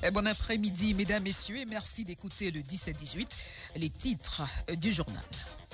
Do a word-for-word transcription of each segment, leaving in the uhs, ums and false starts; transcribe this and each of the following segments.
Bon après-midi, mesdames, messieurs, et merci d'écouter le dix-sept dix-huit, les titres du journal.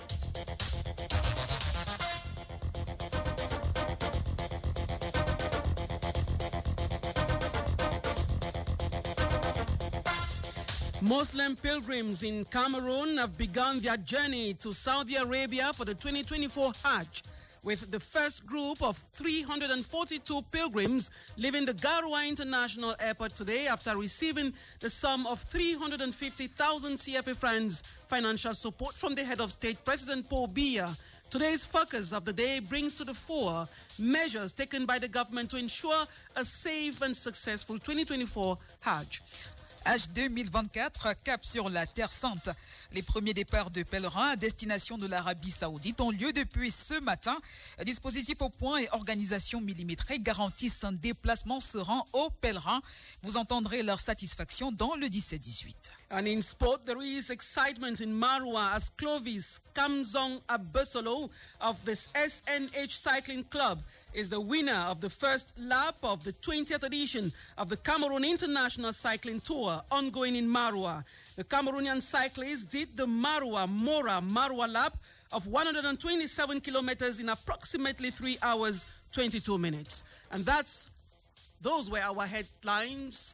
Muslim pilgrims in Cameroon have begun their journey to Saudi Arabia for the twenty twenty-four Hajj, with the first group of three hundred forty-two pilgrims leaving the Garoua International Airport today after receiving the sum of three hundred fifty thousand C F A francs financial support from the head of state, President Paul Biya. Today's focus of the day brings to the fore measures taken by the government to ensure a safe and successful twenty twenty-four Hajj. Hajj deux mille vingt-quatre, cap sur la Terre Sainte. Les premiers départs de pèlerins à destination de l'Arabie Saoudite ont lieu depuis ce matin. Dispositifs au point et organisation millimétrée garantissent un déplacement serein aux pèlerins. Vous entendrez leur satisfaction dans le dix-sept dix-huit. And in sport, there is excitement in Maroua as Clovis Kamzong Abesolo of this S N H Cycling Club is the winner of the first lap of the twentieth edition of the Cameroon International Cycling Tour ongoing in Maroua. The Cameroonian cyclist did the Maroua Mora Maroua lap of one hundred twenty-seven kilometers in approximately three hours, twenty-two minutes. And that's, those were our headlines.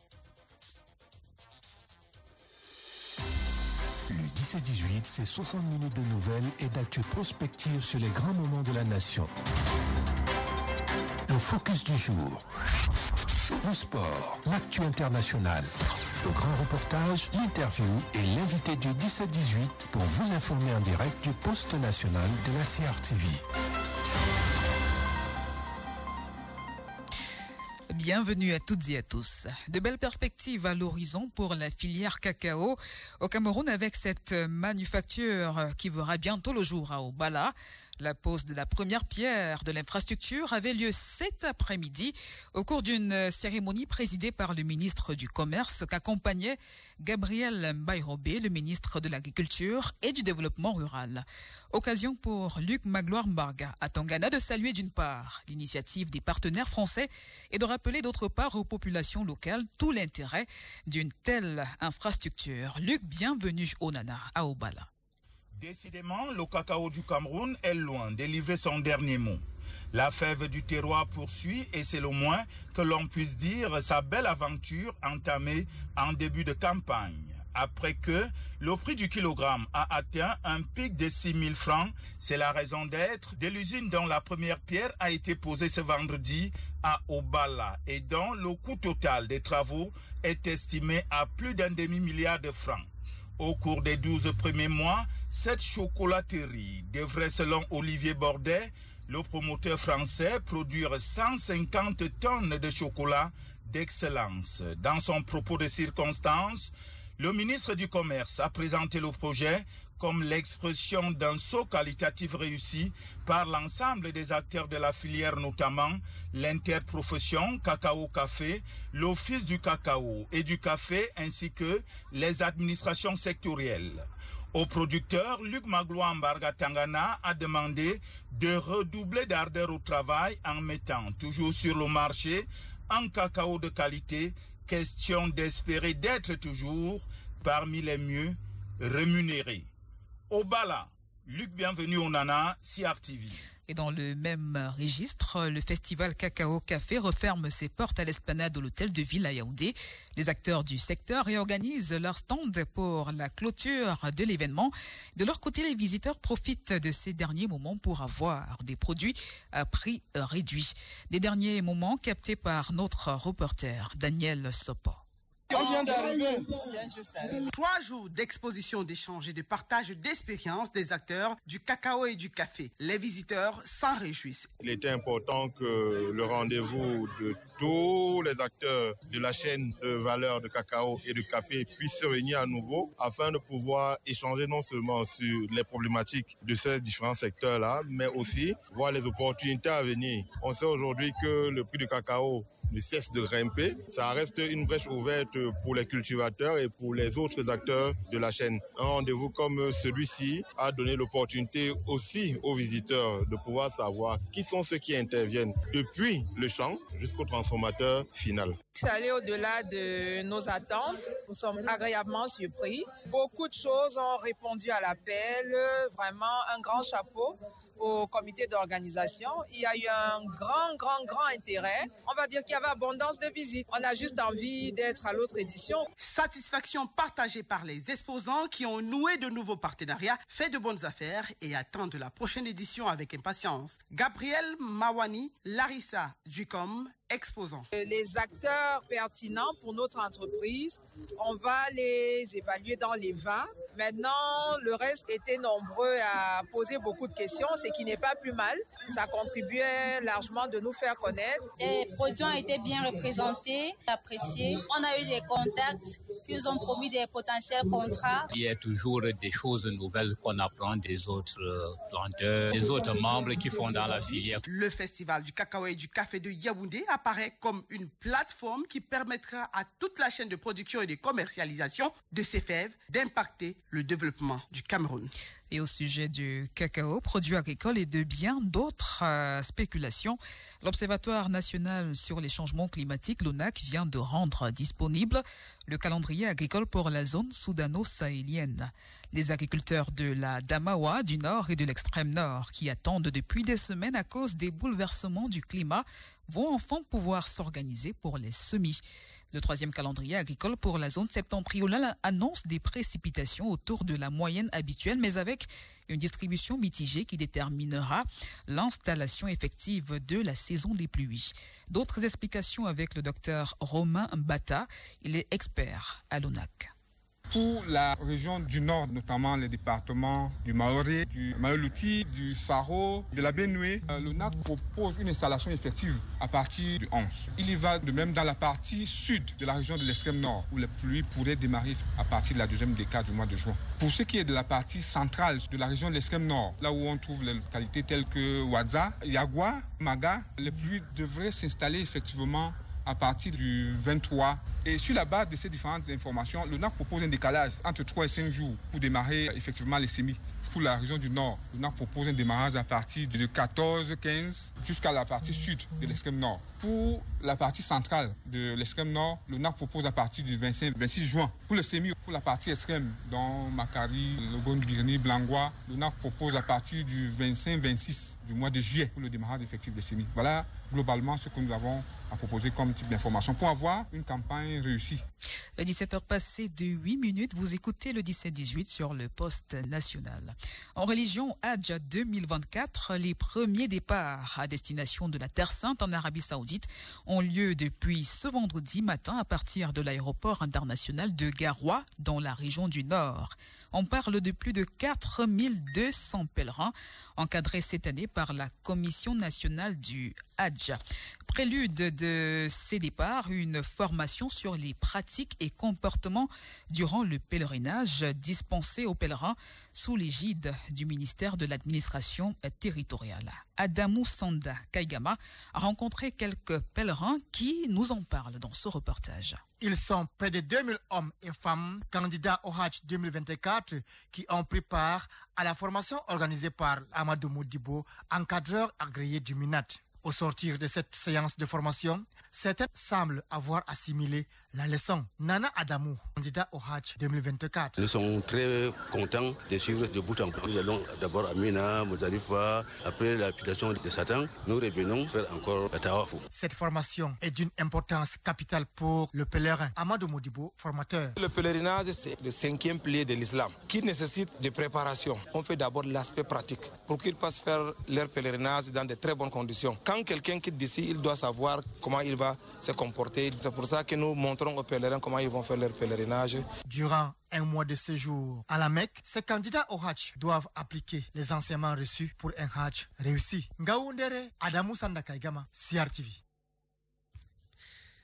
Le dix-sept dix-huit, c'est soixante minutes de nouvelles et d'actu prospective sur les grands moments de la nation. Le focus du jour. Le sport, l'actu international. Le grand reportage, l'interview et l'invité du dix-sept dix-huit pour vous informer en direct du poste national de la C R T V. Bienvenue à toutes et à tous. De belles perspectives à l'horizon pour la filière cacao au Cameroun avec cette manufacture qui verra bientôt le jour à Obala. La pose de la première pierre de l'infrastructure avait lieu cet après-midi au cours d'une cérémonie présidée par le ministre du Commerce qu'accompagnait Gabriel Mbaye-Robé, le ministre de l'Agriculture et du Développement rural. Occasion pour Luc Magloire-Mbarga à Tangana de saluer d'une part l'initiative des partenaires français et de rappeler d'autre part aux populations locales tout l'intérêt d'une telle infrastructure. Luc, bienvenue au Nana à Obala. Décidément, le cacao du Cameroun est loin de livrer son dernier mot. La fève du terroir poursuit, et c'est le moins que l'on puisse dire, sa belle aventure entamée en début de campagne. Après que le prix du kilogramme a atteint un pic de six mille francs, c'est la raison d'être de l'usine dont la première pierre a été posée ce vendredi à Obala et dont le coût total des travaux est estimé à plus d'un demi-milliard de francs. Au cours des douze premiers mois, cette chocolaterie devrait, selon Olivier Bordet, le promoteur français, produire cent cinquante tonnes de chocolat d'excellence. Dans son propos de circonstance, le ministre du Commerce a présenté le projet comme l'expression d'un saut qualitatif réussi par l'ensemble des acteurs de la filière, notamment l'interprofession cacao-café, l'office du cacao et du café ainsi que les administrations sectorielles. Au producteur, Luc Magloire-Mbarga Tangana a demandé de redoubler d'ardeur au travail en mettant toujours sur le marché un cacao de qualité, question d'espérer d'être toujours parmi les mieux rémunérés. Obala, Luc, bienvenue au Nana, C R T V. Et dans le même registre, le festival Cacao Café referme ses portes à l'esplanade de l'hôtel de ville à Yaoundé. Les acteurs du secteur réorganisent leur stand pour la clôture de l'événement. De leur côté, les visiteurs profitent de ces derniers moments pour avoir des produits à prix réduit. Des derniers moments captés par notre reporter Daniel Sopo. On vient d'arriver. Trois jours d'exposition, d'échange et de partage d'expériences des acteurs du cacao et du café. Les visiteurs s'en réjouissent. Il était important que le rendez-vous de tous les acteurs de la chaîne de valeur de cacao et de café puisse se réunir à nouveau afin de pouvoir échanger non seulement sur les problématiques de ces différents secteurs-là, mais aussi voir les opportunités à venir. On sait aujourd'hui que le prix du cacao ne cesse de grimper. Ça reste une brèche ouverte pour les cultivateurs et pour les autres acteurs de la chaîne. Un rendez-vous comme celui-ci a donné l'opportunité aussi aux visiteurs de pouvoir savoir qui sont ceux qui interviennent depuis le champ jusqu'au transformateur final. C'est allé au-delà de nos attentes. Nous sommes agréablement surpris. Beaucoup de choses ont répondu à l'appel. Vraiment un grand chapeau au comité d'organisation. Il y a eu un grand, grand, grand intérêt. On va dire qu'il y avait abondance de visites. On a juste envie d'être à l'autre édition. Satisfaction partagée par les exposants qui ont noué de nouveaux partenariats, fait de bonnes affaires et attendent la prochaine édition avec impatience. Gabriel Mawani, Larissa Ducom, exposants. Les acteurs pertinents pour notre entreprise, on va les évaluer dans les vingt. Maintenant, le reste était nombreux à poser beaucoup de questions, ce qui n'est pas plus mal. Ça contribuait largement de nous faire connaître. Les produits ont été bien représentés, appréciés. On a eu des contacts qui nous ont promis des potentiels contrats. Il y a toujours des choses nouvelles qu'on apprend des autres planteurs, des autres membres qui font dans la filière. Le festival du cacao et du café de Yaoundé apparaît comme une plateforme qui permettra à toute la chaîne de production et de commercialisation de ces fèves d'impacter le développement du Cameroun. Et au sujet du cacao, produits agricoles et de bien d'autres euh, spéculations, l'Observatoire national sur les changements climatiques, l'O N A C, vient de rendre disponible le calendrier agricole pour la zone soudano-sahélienne. Les agriculteurs de la Damawa, du nord et de l'extrême nord, qui attendent depuis des semaines à cause des bouleversements du climat, vont enfin pouvoir s'organiser pour les semis. Le troisième calendrier agricole pour la zone septentrionale annonce des précipitations autour de la moyenne habituelle, mais avec une distribution mitigée qui déterminera l'installation effective de la saison des pluies. D'autres explications avec le docteur Romain Mbata, il est expert à l'O N A C. Pour la région du nord, notamment les départements du Maoré, du Maïlouti, du Faro, de la Benoué, l'O N A C propose une installation effective à partir du onze. Il y va de même dans la partie sud de la région de l'extrême nord, où les pluies pourraient démarrer à partir de la deuxième décade du mois de juin. Pour ce qui est de la partie centrale de la région de l'extrême nord, là où on trouve les localités telles que Ouadza, Yagua, Maga, les pluies devraient s'installer effectivement à partir du vingt-trois. Et sur la base de ces différentes informations, l'O N A C propose un décalage entre trois et cinq jours pour démarrer effectivement les semis. Pour la région du nord, l'O N A C propose un démarrage à partir de quatorze quinze jusqu'à la partie sud de l'extrême nord. Pour la partie centrale de l'extrême nord, l'O N A C propose à partir du vingt-cinq vingt-six juin. Pour le semis, pour la partie extrême, dans Makari, Logon, Birni, Blangois, l'O N A C propose à partir du vingt-cinq vingt-six du mois de juillet pour le démarrage effectif des semis. Voilà globalement ce que nous avons à proposer comme type d'information pour avoir une campagne réussie. dix-sept heures passées de huit minutes, vous écoutez le dix-sept dix-huit sur le poste national. En religion Hajj deux mille vingt-quatre, les premiers départs à destination de la Terre Sainte en Arabie Saoudite ont lieu depuis ce vendredi matin à partir de l'aéroport international de Garoua dans la région du Nord. On parle de plus de quatre mille deux cents pèlerins encadrés cette année par la Commission nationale du Hajj. Prélude de ces départs, une formation sur les pratiques et comportements durant le pèlerinage dispensé aux pèlerins sous l'égide du ministère de l'administration territoriale. Adamou Sanda Kaigama a rencontré quelques pèlerins qui nous en parlent dans ce reportage. Ils sont près de deux mille hommes et femmes candidats au Hajj deux mille vingt-quatre qui ont pris part à la formation organisée par Amadou Modibo, encadreur agréé du Minat. Au sortir de cette séance de formation, certains semblent avoir assimilé la leçon. Nana Adamou, candidat au Hajj deux mille vingt-quatre. Nous sommes très contents de suivre de bout en bout. Nous allons d'abord à Mina, Mouzalifa, après l'application de Satan, nous revenons faire encore la Tawafou. Cette formation est d'une importance capitale pour le pèlerin. Amadou Modibo, formateur. Le pèlerinage, c'est le cinquième pilier de l'islam qui nécessite de préparation. On fait d'abord l'aspect pratique pour qu'ils puissent faire leur pèlerinage dans de très bonnes conditions. Quand quelqu'un quitte d'ici, il doit savoir comment il va se comporter. C'est pour ça que nous montrons aux pèlerins comment ils vont faire leur pèlerinage. Durant un mois de séjour à la Mecque, ces candidats au Hajj doivent appliquer les enseignements reçus pour un Hajj réussi. Ngaoundere, Adamou Sanda Kaigama, C R T V.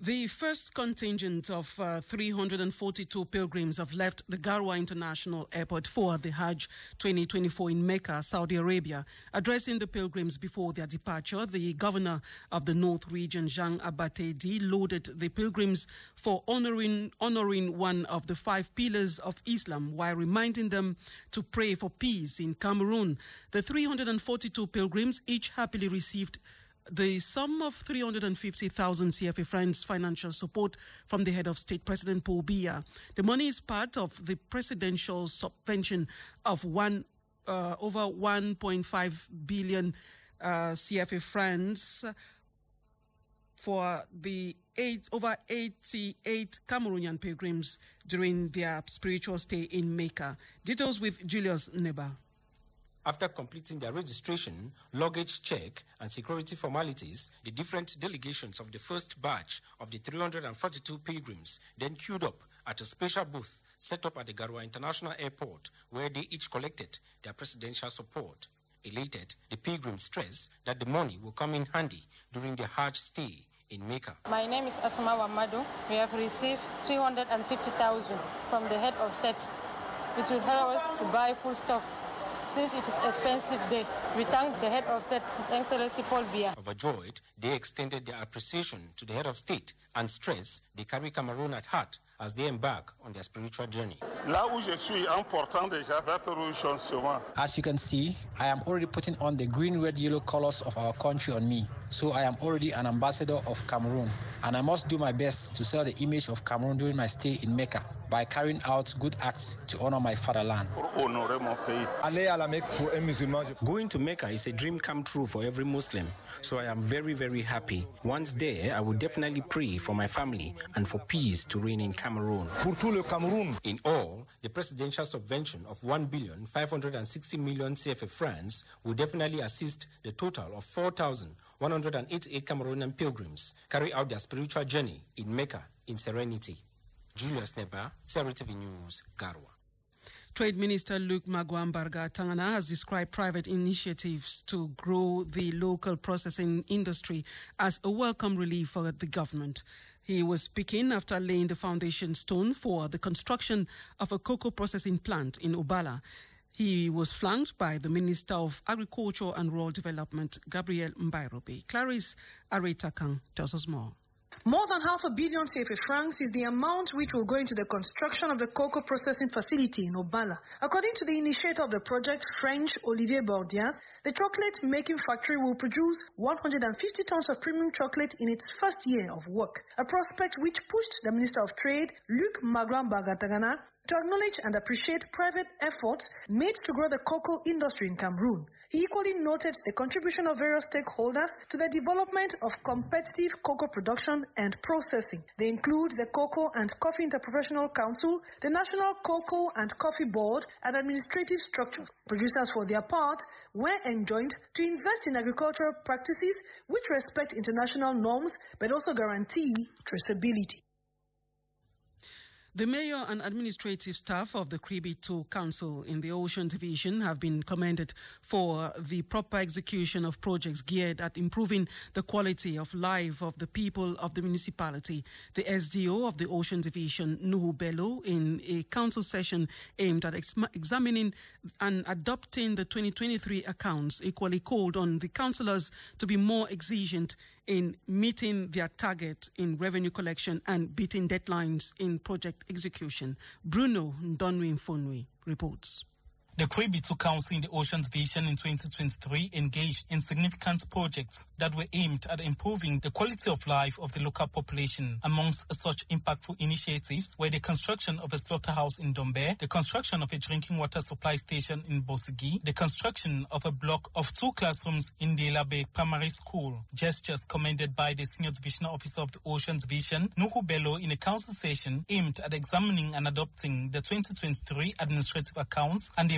The first contingent of uh, three hundred forty-two pilgrims have left the Garwa International Airport for the Hajj twenty twenty-four in Mecca, Saudi Arabia. Addressing the pilgrims before their departure, the governor of the North Region, Jean Abatedi, lauded the pilgrims for honoring, honoring one of the five pillars of Islam while reminding them to pray for peace in Cameroon. The three hundred forty-two pilgrims each happily received the sum of three hundred fifty thousand C F A francs financial support from the head of state, President Paul Biya. The money is part of the presidential subvention of one uh, over one point five billion uh, C F A francs for the eight, over eighty-eight Cameroonian pilgrims during their spiritual stay in Mecca. Details with Julius Neba. After completing their registration, luggage check, and security formalities, the different delegations of the first batch of the three hundred forty-two pilgrims then queued up at a special booth set up at the Garwa International Airport, where they each collected their presidential support. Elated, the pilgrims stress that the money will come in handy during their Hajj stay in Mecca. My name is Asma Wamadu. We have received three hundred fifty thousand from the head of state. It will help us to buy food stuff. Since it is an expensive day, we thank the head of state, His Excellency Paul Biya. Overjoyed, they extended their appreciation to the head of state and stress they carry Cameroon at heart as they embark on their spiritual journey. As you can see, I am already putting on the green, red, yellow colors of our country on me. So I am already an ambassador of Cameroon, and I must do my best to sell the image of Cameroon during my stay in Mecca by carrying out good acts to honor my fatherland. Going to Mecca is a dream come true for every Muslim, so I am very, very happy. Once there, I will definitely pray for my family and for peace to reign in Cameroon. In all, the presidential subvention of one billion five hundred sixty million C F A francs will definitely assist the total of four thousand one hundred eighty-eight Cameroonian pilgrims carry out their spiritual journey in Mecca in serenity. Julius Neba, Seri T V News, Garwa. Trade Minister Luc Magwambarga Tangana has described private initiatives to grow the local processing industry as a welcome relief for the government. He was speaking after laying the foundation stone for the construction of a cocoa processing plant in Obala. He was flanked by the Minister of Agriculture and Rural Development, Gabriel Mbairobe. Clarice Aretakang tells us more. More than half a billion C F A francs is the amount which will go into the construction of the cocoa processing facility in Obala. According to the initiator of the project, French Olivier Bordias, the chocolate-making factory will produce one hundred fifty tons of premium chocolate in its first year of work, a prospect which pushed the Minister of Trade, Luc Magwambarga Tangana, to acknowledge and appreciate private efforts made to grow the cocoa industry in Cameroon. He equally noted the contribution of various stakeholders to the development of competitive cocoa production and processing. They include the Cocoa and Coffee Interprofessional Council, the National Cocoa and Coffee Board, and administrative structures. Producers, for their part, were enjoined to invest in agricultural practices which respect international norms but also guarantee traceability. The mayor and administrative staff of the Kribi-two Council in the Ocean Division have been commended for the proper execution of projects geared at improving the quality of life of the people of the municipality. The S D O of the Ocean Division, Nuhu Bello, in a council session aimed at ex examining and adopting the twenty twenty-three accounts, equally called on the councillors to be more exigent in meeting their target in revenue collection and beating deadlines in project execution. Bruno Ndonwi-Mfonwi reports. The Kribi-two Council in the Oceans Division in twenty twenty-three engaged in significant projects that were aimed at improving the quality of life of the local population. Amongst such impactful initiatives were the construction of a slaughterhouse in Dombe, the construction of a drinking water supply station in Bosigi, the construction of a block of two classrooms in the Labe Primary School. Gestures commended by the Senior Divisional Officer of the Oceans Division, Nuhu Bello, in a council session aimed at examining and adopting the twenty twenty-three administrative accounts and the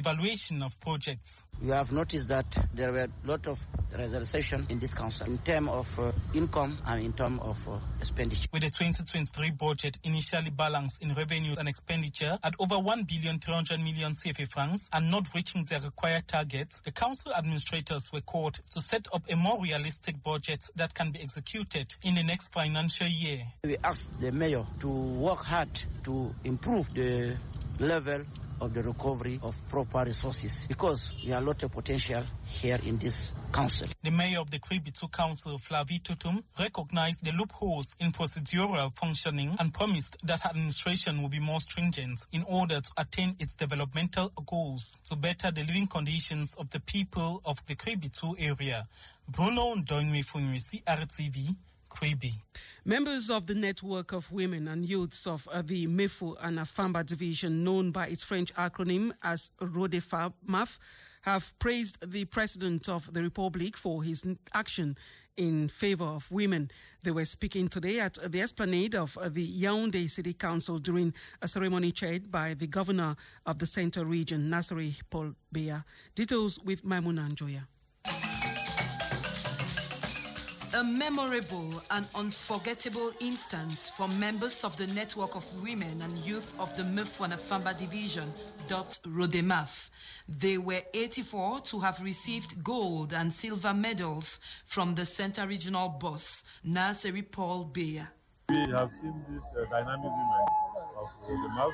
evaluation of projects. We have noticed that there were a lot of realization in this council in terms of uh, income and in terms of uh, expenditure. With the twenty twenty-three budget initially balanced in revenues and expenditure at over one billion three hundred million C F A francs and not reaching their required targets, the council administrators were called to set up a more realistic budget that can be executed in the next financial year. We asked the mayor to work hard to improve the level of the recovery of proper resources because we have a lot of potential here in this council. The mayor of the Kribitu Council, Flavie Tutum, recognized the loopholes in procedural functioning and promised that administration will be more stringent in order to attain its developmental goals to better the living conditions of the people of the Kribitu area. Bruno Ndoinwe Funwe, C R T V. Members of the network of women and youths of uh, the Mefu and Afamba division, known by its French acronym as RODEMAF, have praised the President of the Republic for his action in favor of women. They were speaking today at the esplanade of uh, the Yaoundé City Council during a ceremony chaired by the Governor of the Central Region, Nasiri Paul Biya. Details with Maimouna Njoya. A memorable and unforgettable instance for members of the network of women and youth of the Mefu and Afamba division, dubbed RODEMAF. They were eighty-four to have received gold and silver medals from the Central Regional boss, Nasiri Paul Biya. We have seen these uh, dynamic women of RODEMAF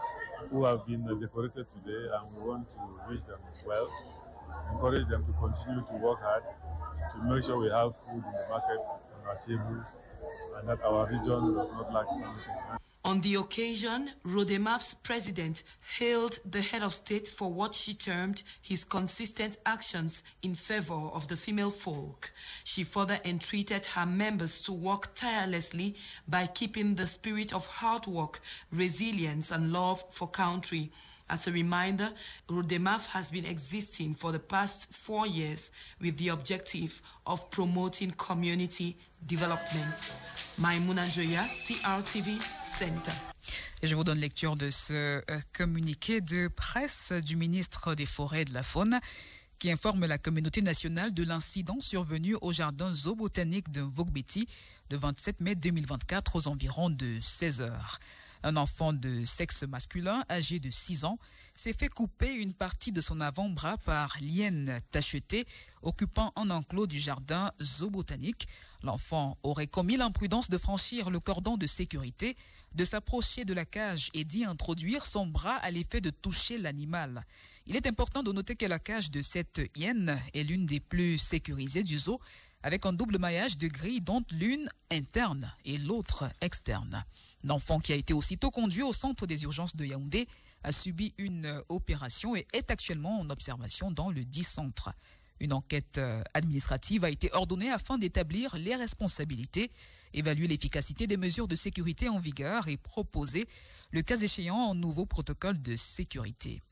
who have been uh, decorated today, and we want to wish them well, encourage them to continue to work hard, to make sure we have food in the market on our tables and that our region does not lack anything. On the occasion, RODEMAF's president hailed the head of state for what she termed his consistent actions in favor of the female folk. She further entreated her members to work tirelessly by keeping the spirit of hard work, resilience and love for country. As a reminder, RODEMAF has been existing for the past four years with the objective of promoting community development. Maimouna Njoya, C R T V Center. Et je vous donne lecture de ce euh, communiqué de presse du ministre des Forêts et de la Faune qui informe la communauté nationale de l'incident survenu au jardin zoobotanique de Mvogbeti le vingt-sept mai deux mille vingt-quatre aux environs de seize heures. Un enfant de sexe masculin, âgé de six ans, s'est fait couper une partie de son avant-bras par l'hyène tachetée occupant un enclos du jardin zoobotanique. L'enfant aurait commis l'imprudence de franchir le cordon de sécurité, de s'approcher de la cage et d'y introduire son bras à l'effet de toucher l'animal. Il est important de noter que la cage de cette hyène est l'une des plus sécurisées du zoo, avec un double maillage de grilles dont l'une interne et l'autre externe. L'enfant, qui a été aussitôt conduit au centre des urgences de Yaoundé, a subi une opération et est actuellement en observation dans le dit centre. Une enquête administrative a été ordonnée afin d'établir les responsabilités, évaluer l'efficacité des mesures de sécurité en vigueur et proposer, le cas échéant, un nouveau protocole de sécurité.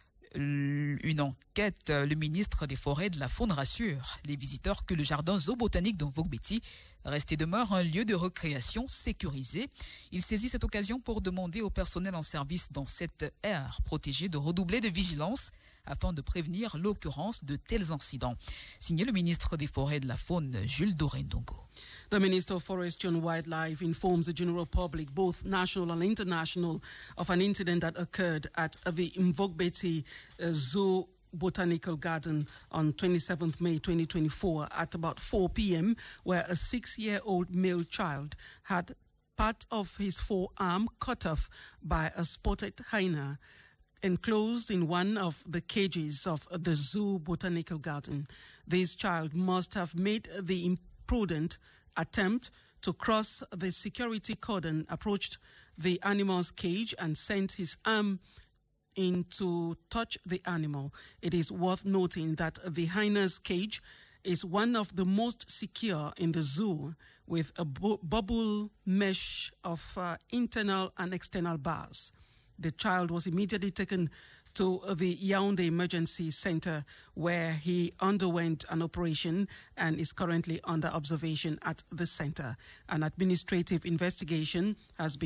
Une enquête, le ministre des Forêts et de la Faune rassure les visiteurs que le jardin zoobotanique de Mvogbeti reste et demeure un lieu de recréation sécurisé. Il saisit cette occasion pour demander au personnel en service dans cette aire protégée de redoubler de vigilance afin de prévenir l'occurrence de tels incidents. Signé le ministre des Forêts et de la Faune, Jules Dorendongo. The Minister of Forestry and Wildlife informs the general public, both national and international, of an incident that occurred at the Mvogbeti uh, Zoo Botanical Garden on twenty-seventh May twenty twenty-four at about four p m, where a six-year-old male child had part of his forearm cut off by a spotted hyena enclosed in one of the cages of the Zoo Botanical Garden. This child must have made the imprudent attempt to cross the security cordon, approached the animal's cage and sent his arm in to touch the animal. It is worth noting that the hyena's cage is one of the most secure in the zoo, with a bu- bubble mesh of uh, internal and external bars. The child was immediately taken to the Yaoundé Emergency Center, where he underwent an operation and is currently under observation at the center. An administrative investigation has been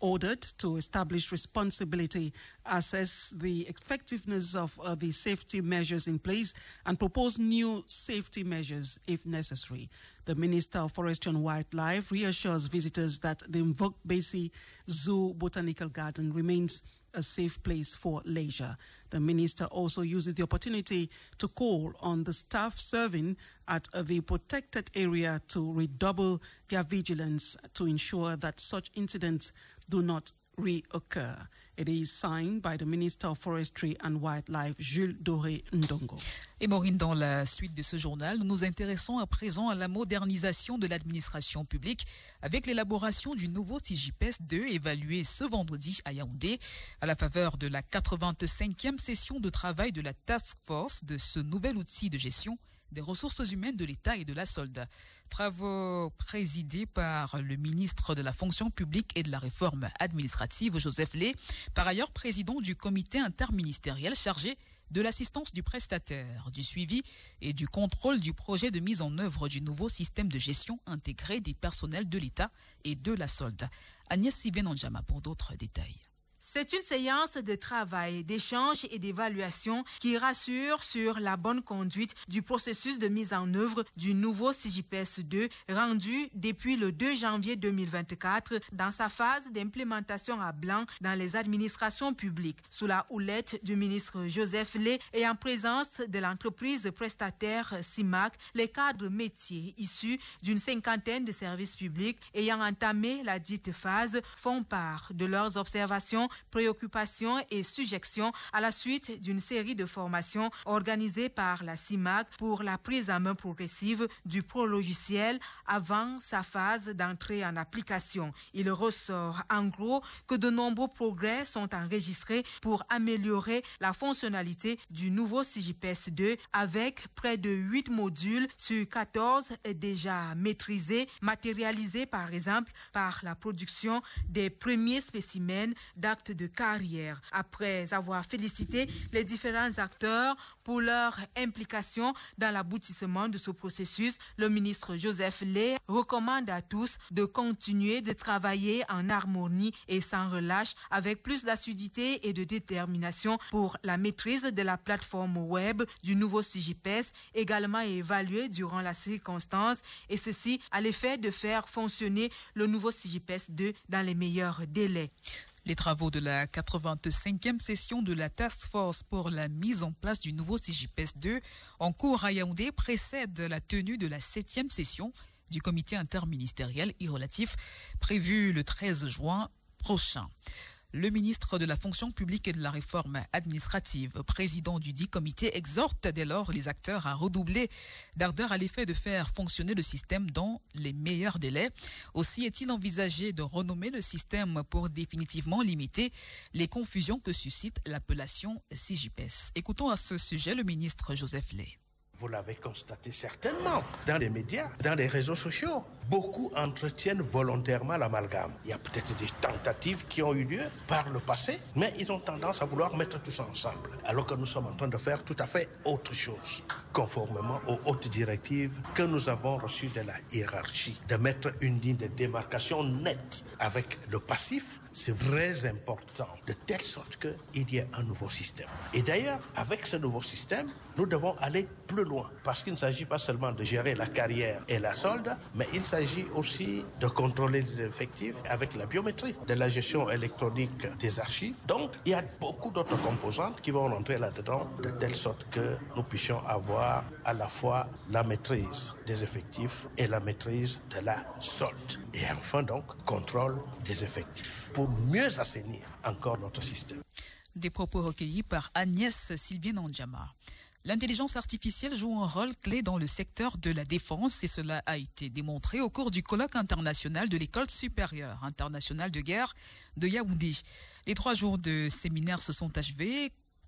ordered to establish responsibility, assess the effectiveness of uh, the safety measures in place, and propose new safety measures if necessary. The Minister of Forestry and Wildlife reassures visitors that the Mvok-Besi Zoo Botanical Garden remains a safe place for leisure. The minister also uses the opportunity to call on the staff serving at the protected area to redouble their vigilance to ensure that such incidents do not reoccur. It is signed by the Minister of Forestry and Wildlife, Jules Doré Ndongo. Et Maureen, dans la suite de ce journal, nous nous intéressons à présent à la modernisation de l'administration publique avec l'élaboration du nouveau C J P E S deux évalué ce vendredi à Yaoundé à la faveur de la quatre-vingt-cinquième session de travail de la Task Force de ce nouvel outil de gestion des ressources humaines de l'État et de la solde. Travaux présidés par le ministre de la Fonction publique et de la Réforme administrative, Joseph Lé, par ailleurs président du comité interministériel chargé de l'assistance du prestataire, du suivi et du contrôle du projet de mise en œuvre du nouveau système de gestion intégré des personnels de l'État et de la solde. Agnès Sibenanjama pour d'autres détails. C'est une séance de travail, d'échange et d'évaluation qui rassure sur la bonne conduite du processus de mise en œuvre du nouveau C J P E S deux rendu depuis le deux janvier deux mille vingt-quatre dans sa phase d'implémentation à blanc dans les administrations publiques sous la houlette du ministre Joseph Lé et en présence de l'entreprise prestataire CIMAC, les cadres métiers issus d'une cinquantaine de services publics ayant entamé la dite phase font part de leurs observations, préoccupations et suggestions à la suite d'une série de formations organisées par la CIMAC pour la prise en main progressive du pro-logiciel avant sa phase d'entrée en application. Il ressort en gros que de nombreux progrès sont enregistrés pour améliorer la fonctionnalité du nouveau C J P E S deux avec près de huit modules sur quatorze déjà maîtrisés, matérialisés par exemple par la production des premiers spécimens d'actes de carrière. Après avoir félicité les différents acteurs pour leur implication dans l'aboutissement de ce processus, le ministre Joseph Lé recommande à tous de continuer de travailler en harmonie et sans relâche avec plus d'assiduité et de détermination pour la maîtrise de la plateforme web du nouveau C J P E S, également évaluée durant la circonstance, et ceci à l'effet de faire fonctionner le nouveau C J P E S deux dans les meilleurs délais. Les travaux de la quatre-vingt-cinquième session de la Task Force pour la mise en place du nouveau C J P E S deux en cours à Yaoundé précèdent la tenue de la septième session du comité interministériel et relatif prévue le treize juin prochain. Le ministre de la Fonction publique et de la Réforme administrative, président du dit comité, exhorte dès lors les acteurs à redoubler d'ardeur à l'effet de faire fonctionner le système dans les meilleurs délais. Aussi est-il envisagé de renommer le système pour définitivement limiter les confusions que suscite l'appellation C J P E S. Écoutons à ce sujet le ministre Joseph Lé. Vous l'avez constaté certainement dans les médias, dans les réseaux sociaux. Beaucoup entretiennent volontairement l'amalgame. Il y a peut-être des tentatives qui ont eu lieu par le passé, mais ils ont tendance à vouloir mettre tout ça ensemble. Alors que nous sommes en train de faire tout à fait autre chose, conformément aux hautes directives que nous avons reçues de la hiérarchie. De mettre une ligne de démarcation nette avec le passif, c'est très important, de telle sorte qu'il y ait un nouveau système. Et d'ailleurs, avec ce nouveau système, nous devons aller plus loin, parce qu'il ne s'agit pas seulement de gérer la carrière et la solde, mais il s'agit aussi de contrôler les effectifs avec la biométrie, de la gestion électronique des archives. Donc, il y a beaucoup d'autres composantes qui vont rentrer là-dedans, de telle sorte que nous puissions avoir à la fois la maîtrise des effectifs et la maîtrise de la solde. Et enfin, donc, contrôle des effectifs, pour mieux assainir encore notre système. Des propos recueillis par Agnès Sibenanjama. L'intelligence artificielle joue un rôle clé dans le secteur de la défense et cela a été démontré au cours du colloque international de l'École supérieure internationale de guerre de Yaoundé. Les trois jours de séminaire se sont achevés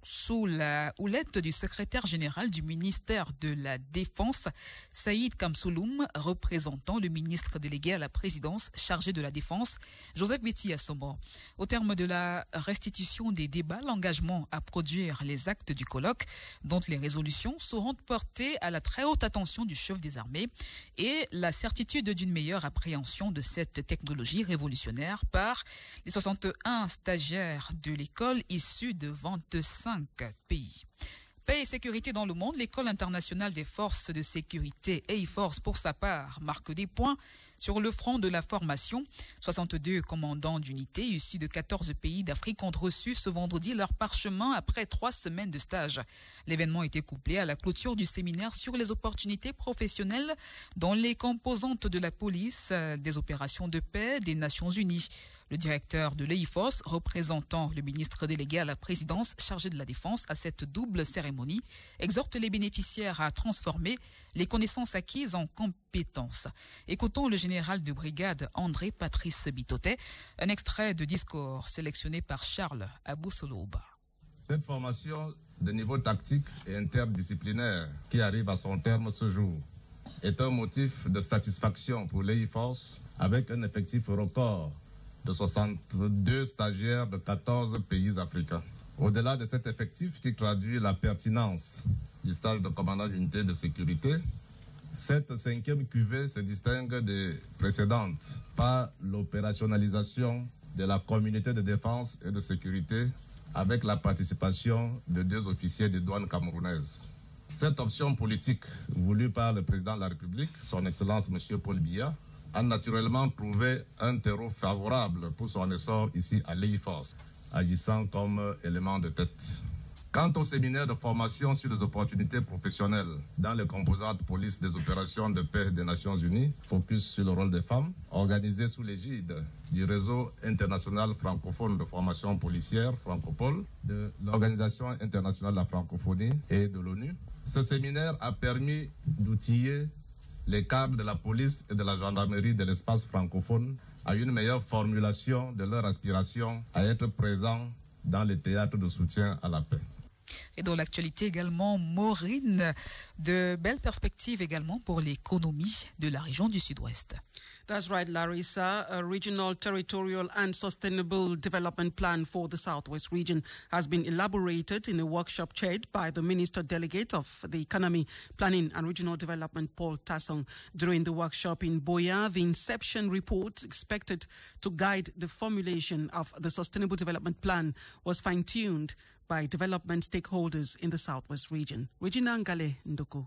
sous la houlette du secrétaire général du ministère de la Défense, Saïd Kamsouloum, représentant le ministre délégué à la présidence chargé de la Défense, Joseph Betty Assombo. Au terme de la restitution des débats, l'engagement à produire les actes du colloque, dont les résolutions seront portées à la très haute attention du chef des armées, et la certitude d'une meilleure appréhension de cette technologie révolutionnaire par les soixante et un stagiaires de l'école issus de vingt-cinq pays. Paix et sécurité dans le monde, l'École internationale des forces de sécurité E I Force pour sa part marque des points sur le front de la formation. soixante-deux commandants d'unités issus de quatorze pays d'Afrique ont reçu ce vendredi leur parchemin après trois semaines de stage. L'événement était couplé à la clôture du séminaire sur les opportunités professionnelles dans les composantes de la police, des opérations de paix des Nations Unies. Le directeur de l'E I Force, représentant le ministre délégué à la présidence chargé de la défense à cette double cérémonie, exhorte les bénéficiaires à transformer les connaissances acquises en compétences. Écoutons le général de brigade André Patrice Bitotet, un extrait de discours sélectionné par Charles Abou-Solouba. Cette formation de niveau tactique et interdisciplinaire qui arrive à son terme ce jour est un motif de satisfaction pour l'E I Force avec un effectif record de soixante-deux stagiaires de quatorze pays africains. Au-delà de cet effectif qui traduit la pertinence du stage de commandant d'unité de sécurité, cette cinquième cuvée se distingue des précédentes par l'opérationnalisation de la communauté de défense et de sécurité avec la participation de deux officiers de douane camerounaises. Cette option politique voulue par le président de la République, son Excellence M. Paul Biya, a naturellement trouvé un terreau favorable pour son essor ici à l'E I Force, agissant comme élément de tête. Quant au séminaire de formation sur les opportunités professionnelles dans les composantes police des opérations de paix des Nations Unies, focus sur le rôle des femmes, organisé sous l'égide du réseau international francophone de formation policière, Francopole, de l'Organisation internationale de la francophonie et de l'ONU, ce séminaire a permis d'outiller les cadres de la police et de la gendarmerie de l'espace francophone à une meilleure formulation de leur aspiration à être présents dans les théâtres de soutien à la paix. Et dans l'actualité également, Maureen, de belles perspectives également pour l'économie de la région du Sud-Ouest. That's right, Larissa. A regional, territorial and sustainable development plan for the Southwest region has been elaborated in a workshop chaired by the Minister Delegate of the Economy, Planning and Regional Development, Paul Tassong. During the workshop in Boya, the Inception report expected to guide the formulation of the Sustainable Development Plan was fine-tuned by development stakeholders in the Southwest region. Regina Ngale Ndoko.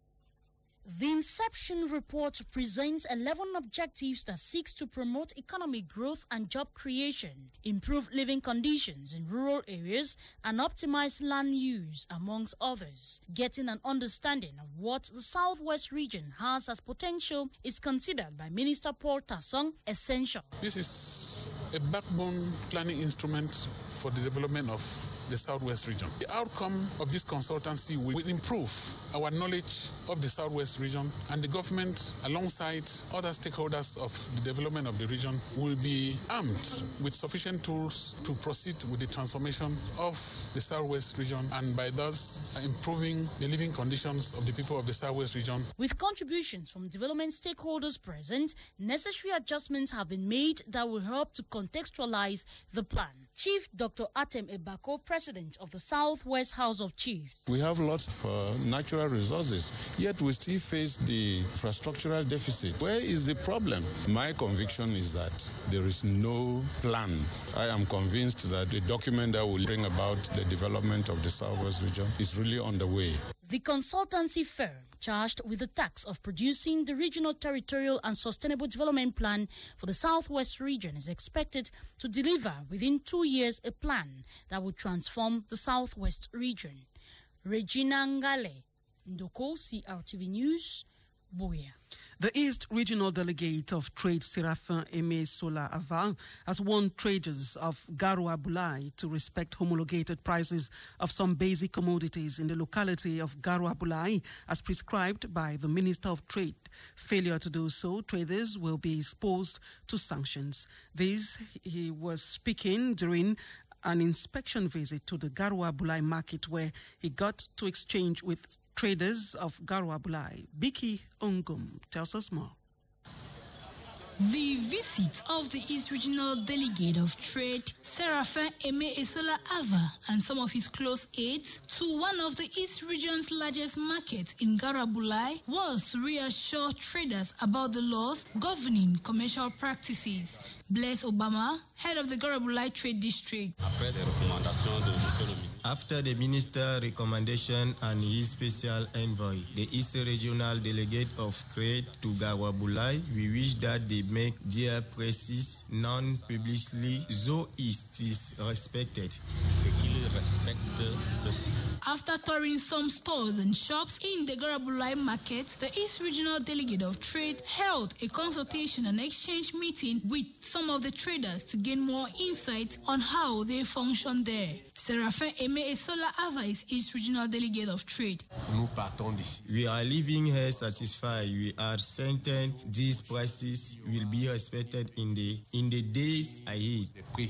The Inception report presents eleven objectives that seeks to promote economic growth and job creation, improve living conditions in rural areas, and optimize land use, amongst others. Getting an understanding of what the Southwest region has as potential is considered by Minister Paul Tassong essential. This is a backbone planning instrument for the development of the Southwest region. The outcome of this consultancy will improve our knowledge of the Southwest region, and the government, alongside other stakeholders of the development of the region, will be armed with sufficient tools to proceed with the transformation of the Southwest region, and by thus improving the living conditions of the people of the Southwest region. With contributions from development stakeholders present, necessary adjustments have been made that will help to contextualize the plan. Chief Doctor Atem Ebako, President of the Southwest House of Chiefs. We have lots of uh, natural resources, yet we still face the infrastructural deficit. Where is the problem? My conviction is that there is no plan. I am convinced that the document that will bring about the development of the Southwest region is really on the way. The consultancy firm charged with the task of producing the Regional Territorial and Sustainable Development Plan for the Southwest region is expected to deliver within two years a plan that will transform the Southwest region. Regina Ngale, Ndoko, C R T V News, Boya. The East Regional Delegate of Trade, Serafin Aimé Sola Aval, has warned traders of Garoua Bulai to respect homologated prices of some basic commodities in the locality of Garoua Bulai as prescribed by the Minister of Trade. Failure to do so, traders will be exposed to sanctions. This, he was speaking during an inspection visit to the Garwa Bulai market where he got to exchange with traders of Garwa Bulai. Biki Ongum tells us more. The visit of the East Regional Delegate of Trade, Serafin Eme Esola Ava, and some of his close aides to one of the East Region's largest markets in Garabulai was to reassure traders about the laws governing commercial practices. Blaise Obama, head of the Garabulai Trade District. After the minister's recommendation and his special envoy, the East Regional Delegate of Trade to Garabulai, we wish that they make their presses known publicly so it is respected. After touring some stores and shops in the Garabulai market, the East Regional Delegate of Trade held a consultation and exchange meeting with some of the traders to gain more insight on how they function there. Serafin Eme Esola Ava is East Regional Delegate of Trade. We are leaving here satisfied. We are certain these prices will be respected in the in the days ahead.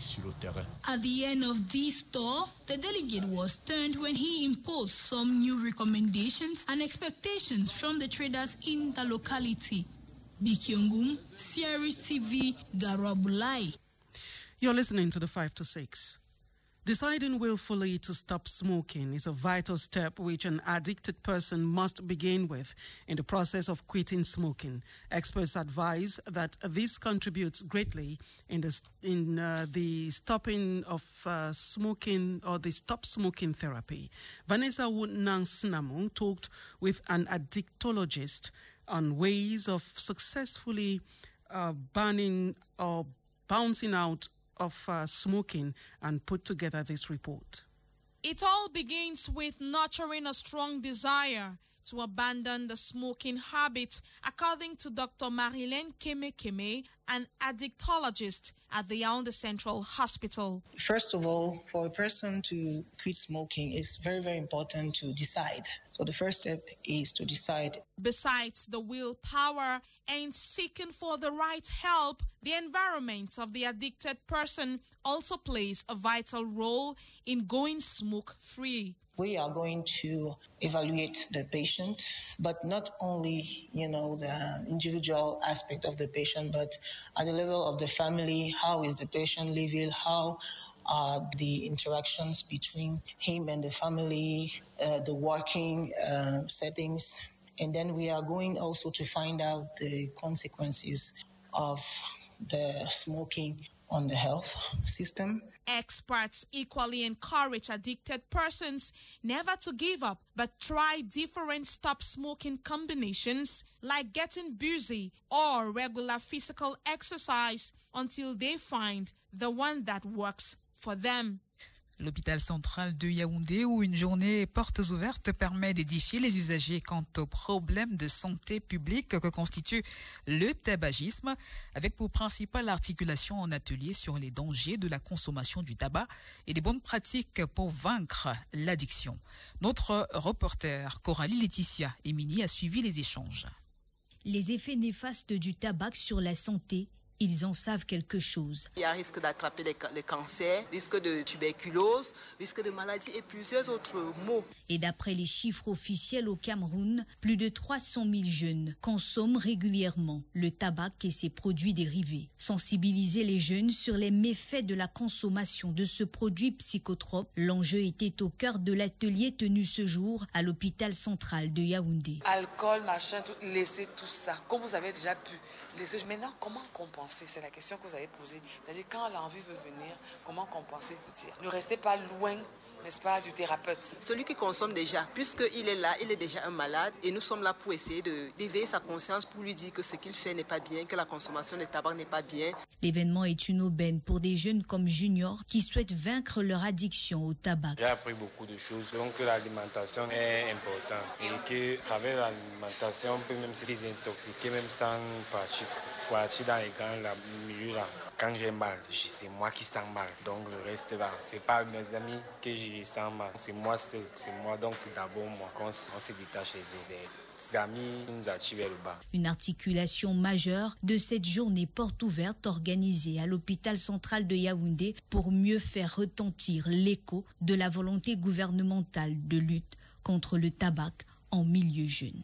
At the end of this tour, the delegate was turned when he imposed some new recommendations and expectations from the traders in the locality. Bikyongum, C R S T V, Garabulai. You're listening to the five to six. Deciding willfully to stop smoking is a vital step which an addicted person must begin with in the process of quitting smoking. Experts advise that this contributes greatly in the, in, uh, the stopping of uh, smoking or the stop smoking therapy. Vanessa Wunang Snamung talked with an addictologist on ways of successfully uh, banning or bouncing out of uh, smoking and put together this report. It all begins with nurturing a strong desire to abandon the smoking habit, according to Doctor Marilyn Keme Keme, an addictologist at the Yaoundé Central Hospital. First of all, for a person to quit smoking, it's very, very important to decide. So the first step is to decide. Besides the willpower and seeking for the right help, the environment of the addicted person also plays a vital role in going smoke-free. We are going to evaluate the patient, but not only, you know, the individual aspect of the patient, but at the level of the family. How is the patient living? How are the interactions between him and the family, uh, the working uh, settings? And then we are going also to find out the consequences of the smoking on the health system. Experts equally encourage addicted persons never to give up, but try different stop smoking combinations like getting busy or regular physical exercise until they find the one that works for them. L'hôpital central de Yaoundé, où une journée portes ouvertes permet d'édifier les usagers quant aux problèmes de santé publique que constitue le tabagisme, avec pour principale articulation en atelier sur les dangers de la consommation du tabac et des bonnes pratiques pour vaincre l'addiction. Notre reporter Coralie Laetitia Emini a suivi les échanges. Les effets néfastes du tabac sur la santé, ils en savent quelque chose. Il y a risque d'attraper les, les cancers, risque de tuberculose, risque de maladie et plusieurs autres maux. Et d'après les chiffres officiels au Cameroun, plus de trois cent mille jeunes consomment régulièrement le tabac et ses produits dérivés. Sensibiliser les jeunes sur les méfaits de la consommation de ce produit psychotrope, l'enjeu était au cœur de l'atelier tenu ce jour à l'hôpital central de Yaoundé. Alcool, machin, tout, laissez tout ça, comme vous avez déjà pu. Laissez. Maintenant, comment compenser? C'est la question que vous avez posée. C'est-à-dire, quand l'envie veut venir, comment compenser? Ne restez pas loin, n'est-ce pas, du thérapeute. Celui qui consomme déjà, puisqu'il est là, il est déjà un malade, et nous sommes là pour essayer de, d'éveiller sa conscience, pour lui dire que ce qu'il fait n'est pas bien, que la consommation de tabac n'est pas bien. L'événement est une aubaine pour des jeunes comme Junior qui souhaitent vaincre leur addiction au tabac. J'ai appris beaucoup de choses, donc l'alimentation est importante et que, à travers l'alimentation, on peut même se désintoxiquer, même sans partir, partir dans les grands milieux là. Quand j'ai mal, c'est moi qui sens mal, donc le reste là, c'est pas mes amis que je sens mal, c'est moi seul, c'est moi, donc c'est d'abord moi qu'on se détache les autres. Une articulation majeure de cette journée porte ouverte organisée à l'hôpital central de Yaoundé pour mieux faire retentir l'écho de la volonté gouvernementale de lutte contre le tabac en milieu jeune.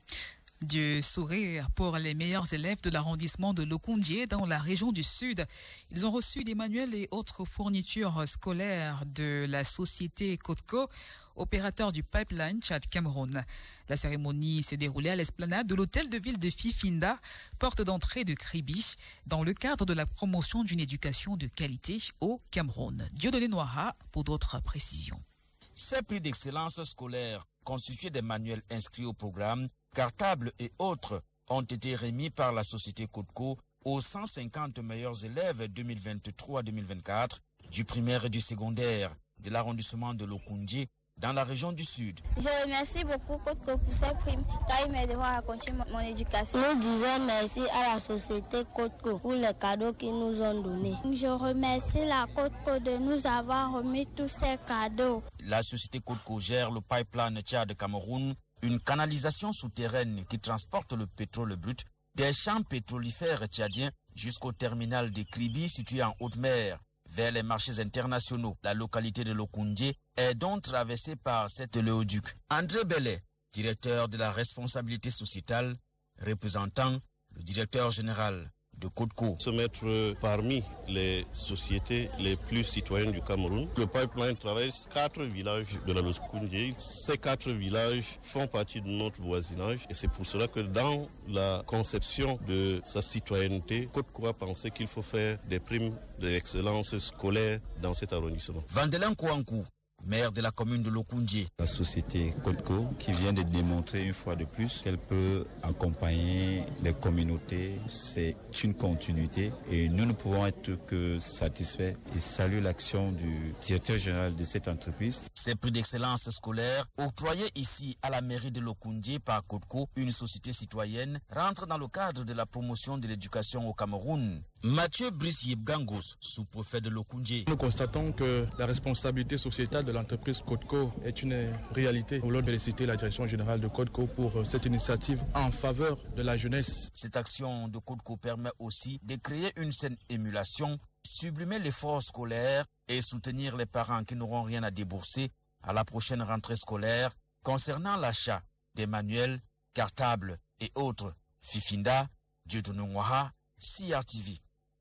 Du sourire pour les meilleurs élèves de l'arrondissement de Lokoundjé dans la région du Sud. Ils ont reçu des manuels et autres fournitures scolaires de la société Codco, opérateur du pipeline Tchad-Cameroun. La cérémonie s'est déroulée à l'esplanade de l'hôtel de ville de Fifinda, porte d'entrée de Kribi, dans le cadre de la promotion d'une éducation de qualité au Cameroun. Dieudonné Noira pour d'autres précisions. Ces prix d'excellence scolaire, constitués des manuels inscrits au programme, cartables et autres, ont été remis par la société Codco aux cent cinquante meilleurs élèves deux mille vingt-trois à deux mille vingt-quatre du primaire et du secondaire de l'arrondissement de Lokoundjé dans la région du Sud. Je remercie beaucoup Codco pour ces primes car ils m'aideront à continuer mon éducation. Nous disons merci à la société Codco pour les cadeaux qu'ils nous ont donnés. Je remercie la Codco de nous avoir remis tous ces cadeaux. La société Codco gère le pipeline Tchad-Cameroun, une canalisation souterraine qui transporte le pétrole brut des champs pétrolifères tchadiens jusqu'au terminal de Kribi situé en haute mer vers les marchés internationaux. La localité de Lokoundjé est donc traversée par cet oléoduc. André Bellet, directeur de la responsabilité sociétale, représentant le directeur général de Codco. Se mettre parmi les sociétés les plus citoyennes du Cameroun. Le pipeline traverse quatre villages de la Lokoundjé. Ces quatre villages font partie de notre voisinage et c'est pour cela que dans la conception de sa citoyenneté, Codco a pensé qu'il faut faire des primes d'excellence scolaire dans cet arrondissement. Vandelin Kouankou, maire de la commune de Lokoundjé. La société Codco qui vient de démontrer une fois de plus qu'elle peut accompagner les communautés, c'est une continuité et nous ne pouvons être que satisfaits et saluer l'action du directeur général de cette entreprise. Ces prix d'excellence scolaire octroyés ici à la mairie de Lokoundjé par Codco, une société citoyenne, rentrent dans le cadre de la promotion de l'éducation au Cameroun. Mathieu Brice Gangos, sous-préfet de Lokoundjé. Nous constatons que la responsabilité sociétale de l'entreprise Codco est une réalité. Nous voulons féliciter la direction générale de Codco pour cette initiative en faveur de la jeunesse. Cette action de Codco permet aussi de créer une saine émulation, sublimer l'effort scolaire et soutenir les parents qui n'auront rien à débourser à la prochaine rentrée scolaire concernant l'achat des manuels, cartables et autres. Fifinda, Dieudonné Noira, C R T V.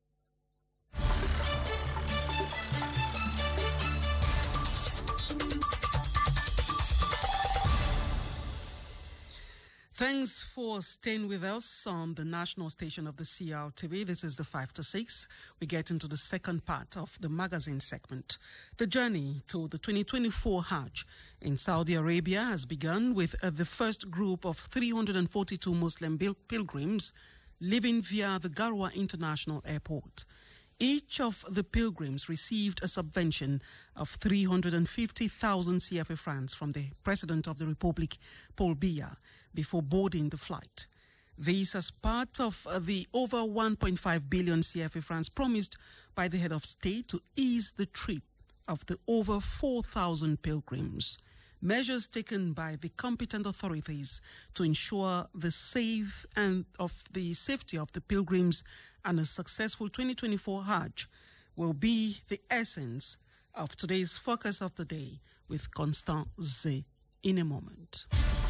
Thanks for staying with us on the national station of the C R T V. This is the five to six. We get into the second part of the magazine segment. The journey to the twenty twenty-four Hajj in Saudi Arabia has begun with uh, the first group of three hundred forty-two Muslim pil- pilgrims leaving via the Garwa International Airport. Each of the pilgrims received a subvention of three hundred fifty thousand C F A francs from the President of the Republic, Paul Biya, before boarding the flight. This as part of uh, the over one point five billion C F A francs promised by the head of state to ease the trip of the over four thousand pilgrims. Measures taken by the competent authorities to ensure the safe and of the safety of the pilgrims and a successful twenty twenty-four Hajj will be the essence of today's focus of the day with Constant Z in a moment.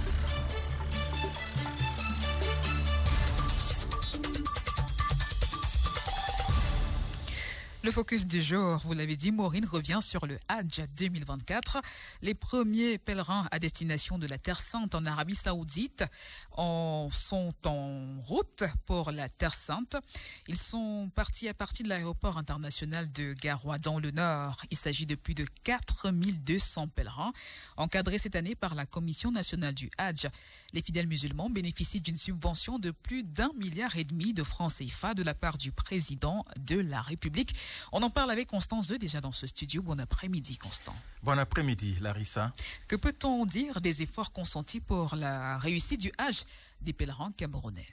Le focus du jour, vous l'avez dit, Maureen revient sur le Hajj deux mille vingt-quatre. Les premiers pèlerins à destination de la Terre Sainte en Arabie Saoudite en sont en route pour la Terre Sainte. Ils sont partis à partir de l'aéroport international de Garoua dans le Nord. Il s'agit de plus de quatre mille deux cents pèlerins encadrés cette année par la Commission nationale du Hajj. Les fidèles musulmans bénéficient d'une subvention de plus d'un milliard et demi de francs C F A de la part du président de la République. On en parle avec Constant Zeu déjà dans ce studio. Bon après-midi, Constant. Bon après-midi, Larissa. Que peut-on dire des efforts consentis pour la réussite du Hajj des pèlerins camerounais?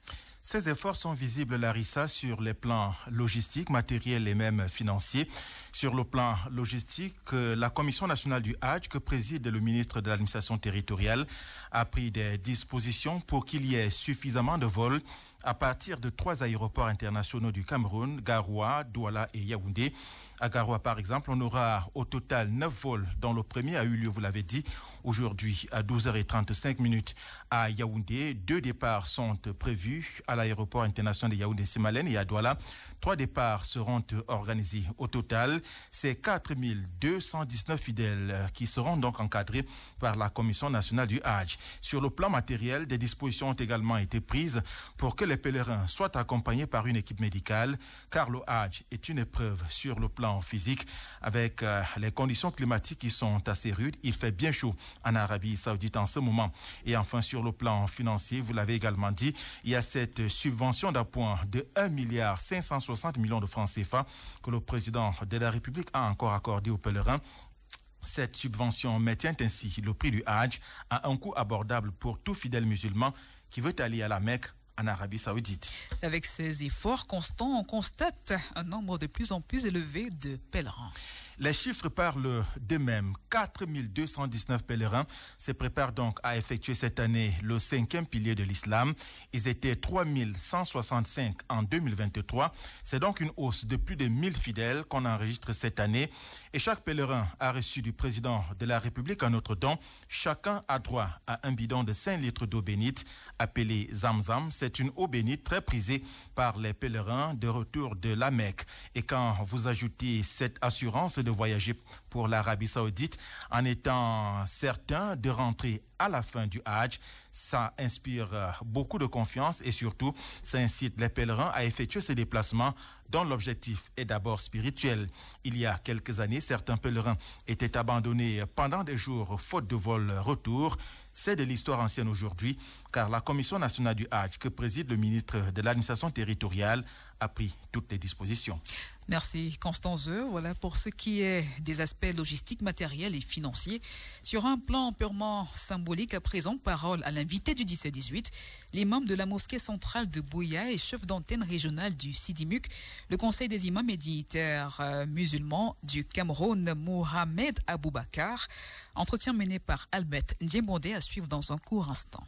Ces efforts sont visibles, Larissa, sur les plans logistiques, matériels et même financiers. Sur le plan logistique, la Commission nationale du Hajj, que préside le ministre de l'administration territoriale, a pris des dispositions pour qu'il y ait suffisamment de vols à partir de trois aéroports internationaux du Cameroun, Garoua, Douala et Yaoundé. À Garoua, par exemple, on aura au total neuf vols, dont le premier a eu lieu, vous l'avez dit, aujourd'hui à douze heures trente-cinq minutes. À Yaoundé, deux départs sont prévus à l'aéroport international de Yaoundé-Simalène et à Douala. Trois départs seront organisés. Au total, c'est quatre mille deux cent dix-neuf fidèles qui seront donc encadrés par la Commission nationale du Hajj. Sur le plan matériel, des dispositions ont également été prises pour que les pèlerins soient accompagnés par une équipe médicale, car le Hajj est une épreuve sur le plan physique avec euh, les conditions climatiques qui sont assez rudes. Il fait bien chaud en Arabie Saoudite en ce moment. Et enfin, sur le plan financier, vous l'avez également dit, il y a cette subvention d'appoint de un milliard cinq cent soixante millions de francs C F A que le président de la République a encore accordé aux pèlerins. Cette subvention maintient ainsi le prix du Hajj à un coût abordable pour tout fidèle musulman qui veut aller à la Mecque en Arabie Saoudite. Avec ces efforts constants, on constate un nombre de plus en plus élevé de pèlerins. Les chiffres parlent d'eux-mêmes. quatre mille deux cent dix-neuf pèlerins se préparent donc à effectuer cette année le cinquième pilier de l'islam. Ils étaient trois mille cent soixante-cinq en deux mille vingt-trois. C'est donc une hausse de plus de mille fidèles qu'on enregistre cette année. Et chaque pèlerin a reçu du président de la République un autre don. Chacun a droit à un bidon de cinq litres d'eau bénite appelée Zamzam. C'est une eau bénite très prisée par les pèlerins de retour de la Mecque. Et quand vous ajoutez cette assurance de voyager pour l'Arabie Saoudite en étant certain de rentrer à la fin du Hajj, ça inspire beaucoup de confiance et surtout, ça incite les pèlerins à effectuer ces déplacements dont l'objectif est d'abord spirituel. Il y a quelques années, certains pèlerins étaient abandonnés pendant des jours faute de vol retour. C'est de l'histoire ancienne aujourd'hui, car la Commission nationale du Hajj, que préside le ministre de l'administration territoriale, a pris toutes les dispositions. Merci Constance. Voilà pour ce qui est des aspects logistiques, matériels et financiers. Sur un plan purement symbolique, à présent, parole à l'invité du dix-sept dix-huit, l'imam de la mosquée centrale de Bouya et chef d'antenne régionale du Sidimuk, le conseil des imams et dignitaires euh, musulmans du Cameroun, Mohamed Aboubakar. Entretien mené par Albert Ndjembondé à suivre dans un court instant.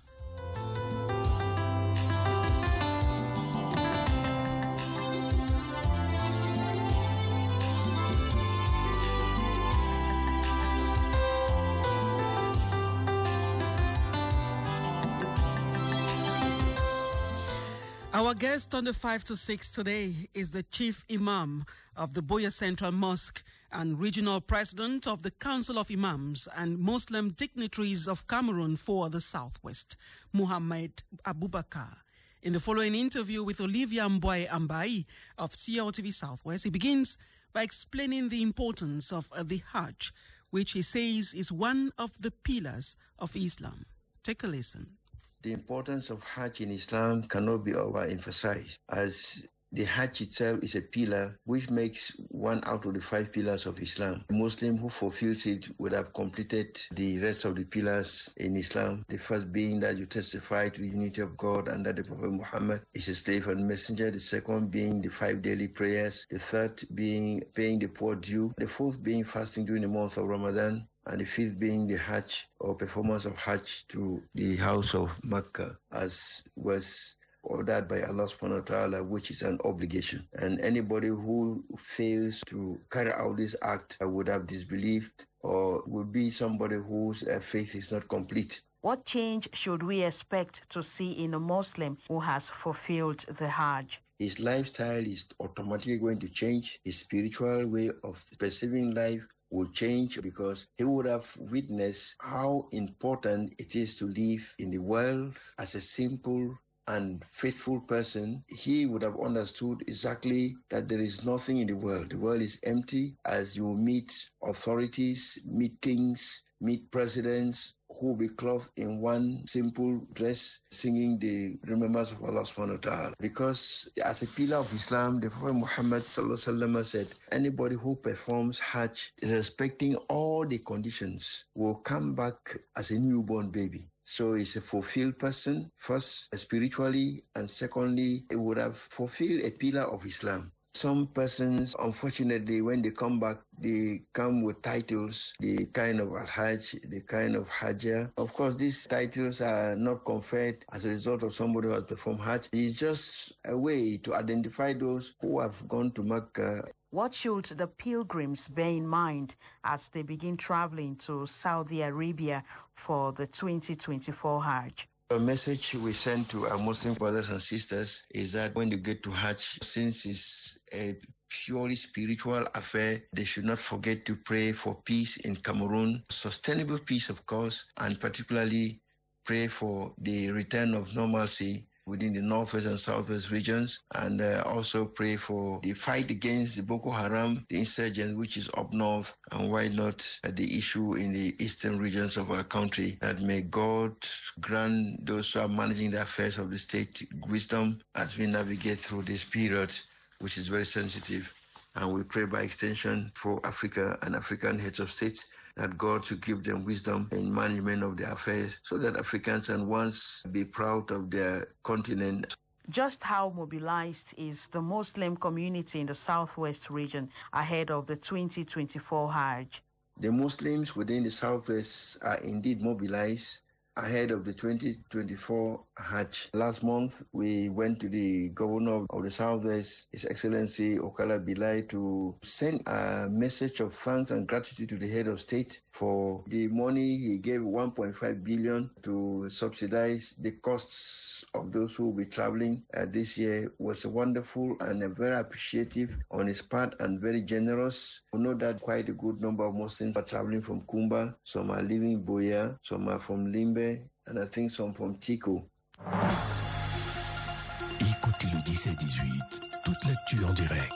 Our guest on the five to six today is the Chief Imam of the Bouya Central Mosque and Regional President of the Council of Imams and Muslim Dignitaries of Cameroon for the Southwest, Mohamed Aboubakar. In the following interview with Olivia Mboye Ambai of C L T V Southwest, he begins by explaining the importance of uh, the Hajj, which he says is one of the pillars of Islam. Take a listen. The importance of Hajj in Islam cannot be overemphasized, as the Hajj itself is a pillar which makes one out of the five pillars of Islam. A Muslim who fulfills it would have completed the rest of the pillars in Islam. The first being that you testify to the unity of God and that the Prophet Muhammad is a slave and messenger. The second being the five daily prayers. The third being paying the poor due. The fourth being fasting during the month of Ramadan. And the fifth being the Hajj or performance of Hajj to the house of Mecca, as was ordered by Allah subhanahu wa ta'ala, which is an obligation. And anybody who fails to carry out this act would have disbelieved or would be somebody whose uh, faith is not complete. What change should we expect to see in a Muslim who has fulfilled the Hajj? His lifestyle is automatically going to change. His spiritual way of perceiving life will change because he would have witnessed how important it is to live in the world as a simple and faithful person. He would have understood exactly that there is nothing in the world. The world is empty, as you meet authorities, meet kings, meet presidents who will be clothed in one simple dress, singing the remembrance of Allah subhanahu wa ta'ala. Because as a pillar of Islam, the Prophet Muhammad sallallahu alaihi wasallam said, anybody who performs Hajj respecting all the conditions will come back as a newborn baby. So he's a fulfilled person, first spiritually, and secondly, he would have fulfilled a pillar of Islam. Some persons, unfortunately, when they come back, they come with titles, the kind of Al-Hajj, the kind of Hajjah. Of course, these titles are not conferred as a result of somebody who has performed Hajj. It's just a way to identify those who have gone to Mecca. What should the pilgrims bear in mind as they begin traveling to Saudi Arabia for the twenty twenty-four Hajj? A message we send to our Muslim brothers and sisters is that when you get to Hajj, since it's a purely spiritual affair, they should not forget to pray for peace in Cameroon, sustainable peace, of course, and particularly pray for the return of normalcy within the northwest and southwest regions, and uh, also pray for the fight against the Boko Haram, the insurgents, which is up north, and why not uh, the issue in the eastern regions of our country. That may God grant those who are managing the affairs of the state wisdom as we navigate through this period, which is very sensitive. And we pray by extension for Africa and African heads of states that God should give them wisdom in management of their affairs so that Africans can once be proud of their continent. Just how mobilized is the Muslim community in the southwest region ahead of the twenty twenty-four Hajj? The Muslims within the southwest are indeed mobilized ahead of the twenty twenty-four Hajj. Last month, we went to the governor of the Southwest, His Excellency Okala Bilai, to send a message of thanks and gratitude to the head of state for the money he gave, one point five billion dollars, to subsidize the costs of those who will be traveling uh, this year. It was wonderful and very appreciative on his part and very generous. We know that quite a good number of Muslims are traveling from Kumba. Some are leaving Boya, some are from Limbe, and I think some from Tico. Écoutez le dix-sept dix-huit, toute l'actu en direct.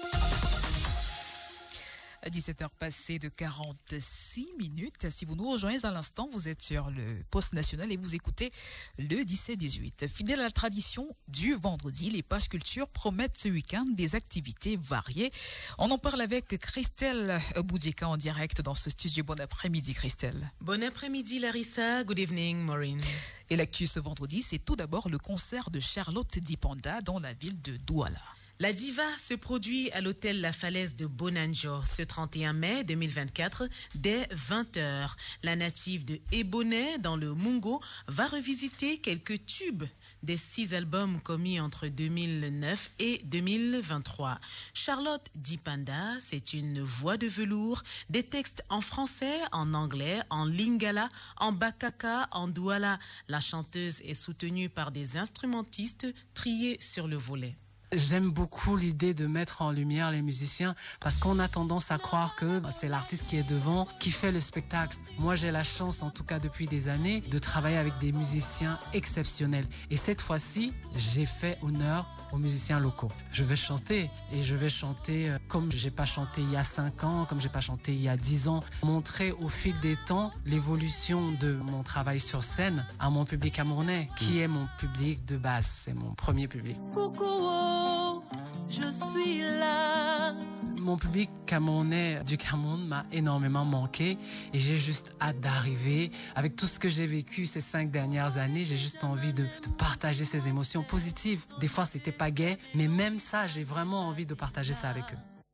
À dix-sept heures passées de quarante-six minutes. Si vous nous rejoignez à l'instant, vous êtes sur le poste national et vous écoutez le dix-sept dix-huit. Fidèle à la tradition du vendredi, les pages culture promettent ce week-end des activités variées. On en parle avec Christelle Boudjika en direct dans ce studio. Bon après-midi, Christelle. Bon après-midi, Larissa. Good evening, Maureen. Et l'actu ce vendredi, c'est tout d'abord le concert de Charlotte Dipanda dans la ville de Douala. La diva se produit à l'hôtel La Falaise de Bonanjo ce trente et un mai deux mille vingt-quatre dès vingt heures. La native de Ebonai dans le Mungo va revisiter quelques tubes des six albums commis entre deux mille neuf et deux mille vingt-trois. Charlotte Dipanda, c'est une voix de velours, des textes en français, en anglais, en lingala, en bakaka, en douala. La chanteuse est soutenue par des instrumentistes triés sur le volet. J'aime beaucoup l'idée de mettre en lumière les musiciens parce qu'on a tendance à croire que c'est l'artiste qui est devant qui fait le spectacle. Moi, j'ai la chance, en tout cas depuis des années, de travailler avec des musiciens exceptionnels. Et cette fois-ci, j'ai fait honneur aux musiciens locaux. Je vais chanter et je vais chanter comme j'ai pas chanté il y a cinq ans, comme j'ai pas chanté il y a dix ans. Montrer au fil des temps l'évolution de mon travail sur scène à mon public camerounais, qui est mon public de base, c'est mon premier public. Coucou, je suis là. Mon public camerounais du Cameroun m'a énormément manqué et j'ai juste hâte d'arriver. Avec tout ce que j'ai vécu ces cinq dernières années, j'ai juste envie de, de partager ces émotions positives. Des fois, c'était pas gai, mais même ça, j'ai vraiment envie de partager ça avec eux.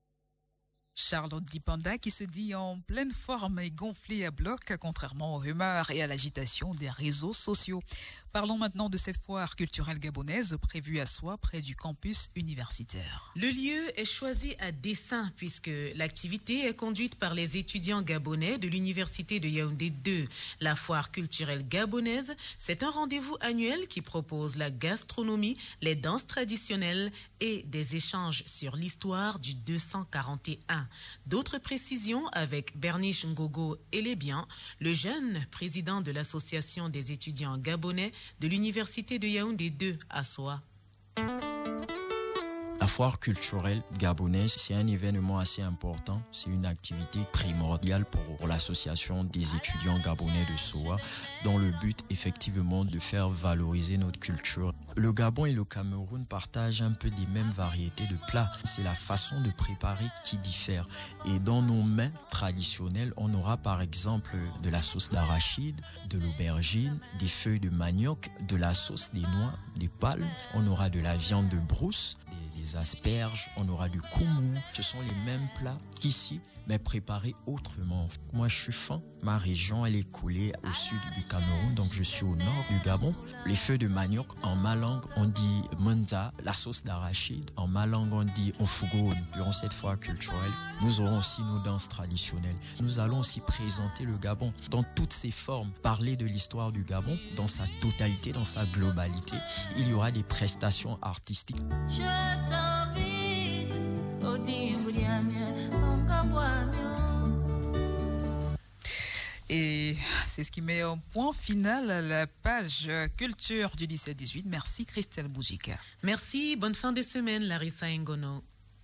Charlotte Dipanda qui se dit en pleine forme et gonflée à bloc, contrairement aux rumeurs et à l'agitation des réseaux sociaux. Parlons maintenant de cette foire culturelle gabonaise prévue à Soie, près du campus universitaire. Le lieu est choisi à dessein puisque l'activité est conduite par les étudiants gabonais de l'université de Yaoundé deux. La foire culturelle gabonaise, c'est un rendez-vous annuel qui propose la gastronomie, les danses traditionnelles et des échanges sur l'histoire du deux cent quarante et un. D'autres précisions avec Bernice Ngogo et les biens, le jeune président de l'association des étudiants gabonais de l'université de Yaoundé deux à Soie. La foire culturelle gabonaise, c'est un événement assez important. C'est une activité primordiale pour l'association des étudiants gabonais de S O A, dont le but effectivement de faire valoriser notre culture. Le Gabon et le Cameroun partagent un peu les mêmes variétés de plats. C'est la façon de préparer qui diffère. Et dans nos mets traditionnels, on aura par exemple de la sauce d'arachide, de l'aubergine, des feuilles de manioc, de la sauce des noix, des palmes. On aura de la viande de brousse, des, des asperges, on aura du koumou. Ce sont les mêmes plats qu'ici, mais préparés autrement. Moi, je suis fin. Ma région, elle est collée au sud du Cameroun, donc je suis au nord du Gabon. Les feuilles de manioc, en ma langue, on dit menza. La sauce d'arachide, en ma langue, on dit onfugoun. Durant cette foire culturelle, nous aurons aussi nos danses traditionnelles. Nous allons aussi présenter le Gabon dans toutes ses formes, parler de l'histoire du Gabon dans sa totalité, dans sa globalité. Il y aura des prestations artistiques. Je t'invite au Et c'est ce qui met un point final à la page culture du dix-sept dix-huit. Merci Christelle Boujika. Merci, bonne fin de semaine Larissa Ngono.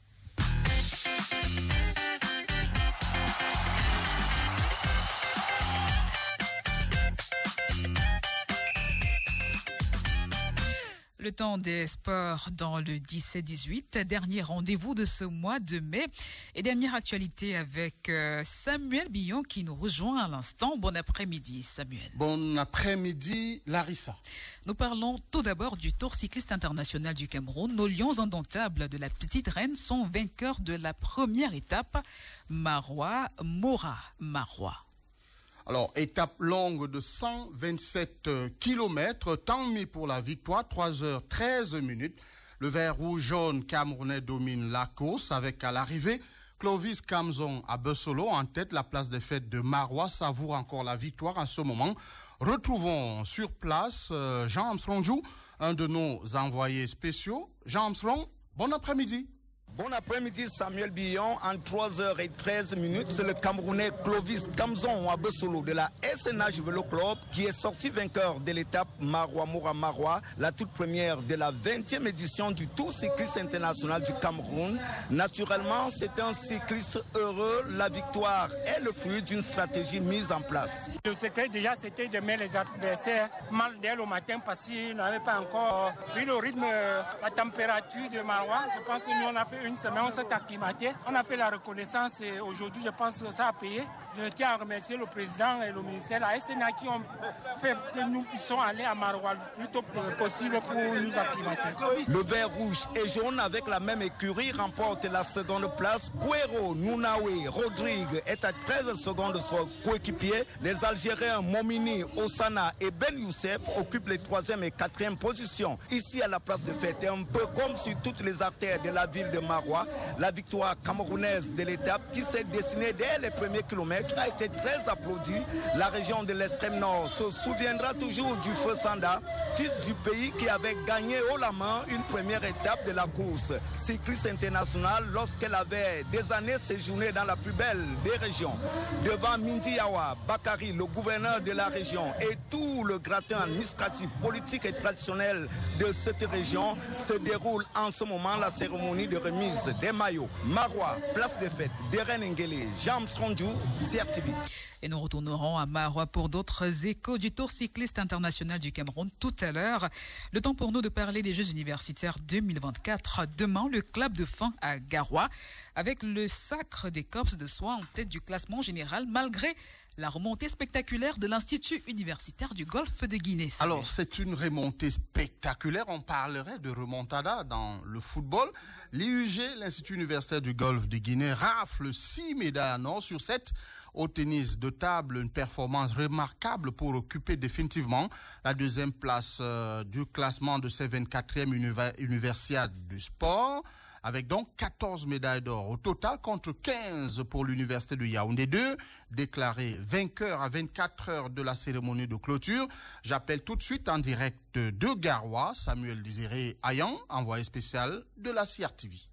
Le temps des sports dans le dix-sept dix-huit, dernier rendez-vous de ce mois de mai et dernière actualité avec euh, Samuel Billon qui nous rejoint à l'instant. Bon après-midi Samuel. Bon après-midi Larissa. Nous parlons tout d'abord du Tour cycliste international du Cameroun. Nos lions indomptables de la Petite Reine sont vainqueurs de la première étape. Marois, Mora, Marois. Alors, étape longue de cent vingt-sept kilomètres, temps mis pour la victoire, trois heures treize minutes. Le vert rouge-jaune camerounais domine la course avec à l'arrivée Clovis Kamzon à Bessolo en tête. La place des fêtes de Marois savoure encore la victoire en ce moment. Retrouvons sur place euh, Jean Armstrong, un de nos envoyés spéciaux. Jean Armstrong, bon après-midi. Bon après-midi Samuel Billon, en trois heures treize minutes, c'est le Camerounais Clovis Kamzon à Bessolo de la S N H Vélo Club qui est sorti vainqueur de l'étape Marois Mora Marois, la toute première de la vingtième édition du Tour cycliste international du Cameroun. Naturellement, c'est un cycliste heureux, la victoire est le fruit d'une stratégie mise en place. Le secret déjà c'était de mettre les adversaires mal dès le matin parce qu'ils n'avaient pas encore vu le rythme, la température de Marois. Je pense que nous on a fait une semaine, on s'est acclimaté, on a fait la reconnaissance et aujourd'hui je pense que ça a payé. Je tiens à remercier le président et le ministère, la S N A qui ont fait que nous puissions aller à Marois le plus tôt possible pour nous acclimater. Le vert rouge et jaune avec la même écurie remporte la seconde place. Kouero, Nounaoui, Rodrigue est à treize secondes de son coéquipier. Les Algériens Momini, Osana et Ben Youssef occupent les troisième et quatrième positions. Ici à la place de fête, un peu comme sur toutes les artères de la ville de Marois, la victoire camerounaise de l'étape qui s'est dessinée dès les premiers kilomètres a été très applaudi. La région de l'extrême nord se souviendra toujours du feu Sanda, fils du pays qui avait gagné haut la main une première étape de la course cycliste internationale lorsqu'elle avait des années séjourné dans la plus belle des régions. Devant Mindi Yawa, Bakari, le gouverneur de la région et tout le gratin administratif, politique et traditionnel de cette région, se déroule en ce moment la cérémonie de remise des maillots. Marois, place des fêtes, Deren Ngele, Jean Armstrong, C R T V. Et nous retournerons à Marois pour d'autres échos du Tour cycliste international du Cameroun tout à l'heure. Le temps pour nous de parler des Jeux universitaires deux mille vingt-quatre. Demain, le club de fin à Garoua avec le sacre des corps de soie en tête du classement général malgré la remontée spectaculaire de l'Institut universitaire du Golfe de Guinée. Samuel. Alors, c'est une remontée spectaculaire. On parlerait de remontada dans le football. L'I U G, l'Institut universitaire du Golfe de Guinée, rafle six médailles en or sur sept. Au tennis de table, une performance remarquable pour occuper définitivement la deuxième place euh, du classement de ces vingt-quatrième univers- universiades du sport, avec donc quatorze médailles d'or au total contre quinze pour l'université de Yaoundé deux, déclaré vainqueur à vingt-quatre heures de la cérémonie de clôture. J'appelle tout de suite en direct de Garoua, Samuel Désiré Ayan, envoyé spécial de la C R T V.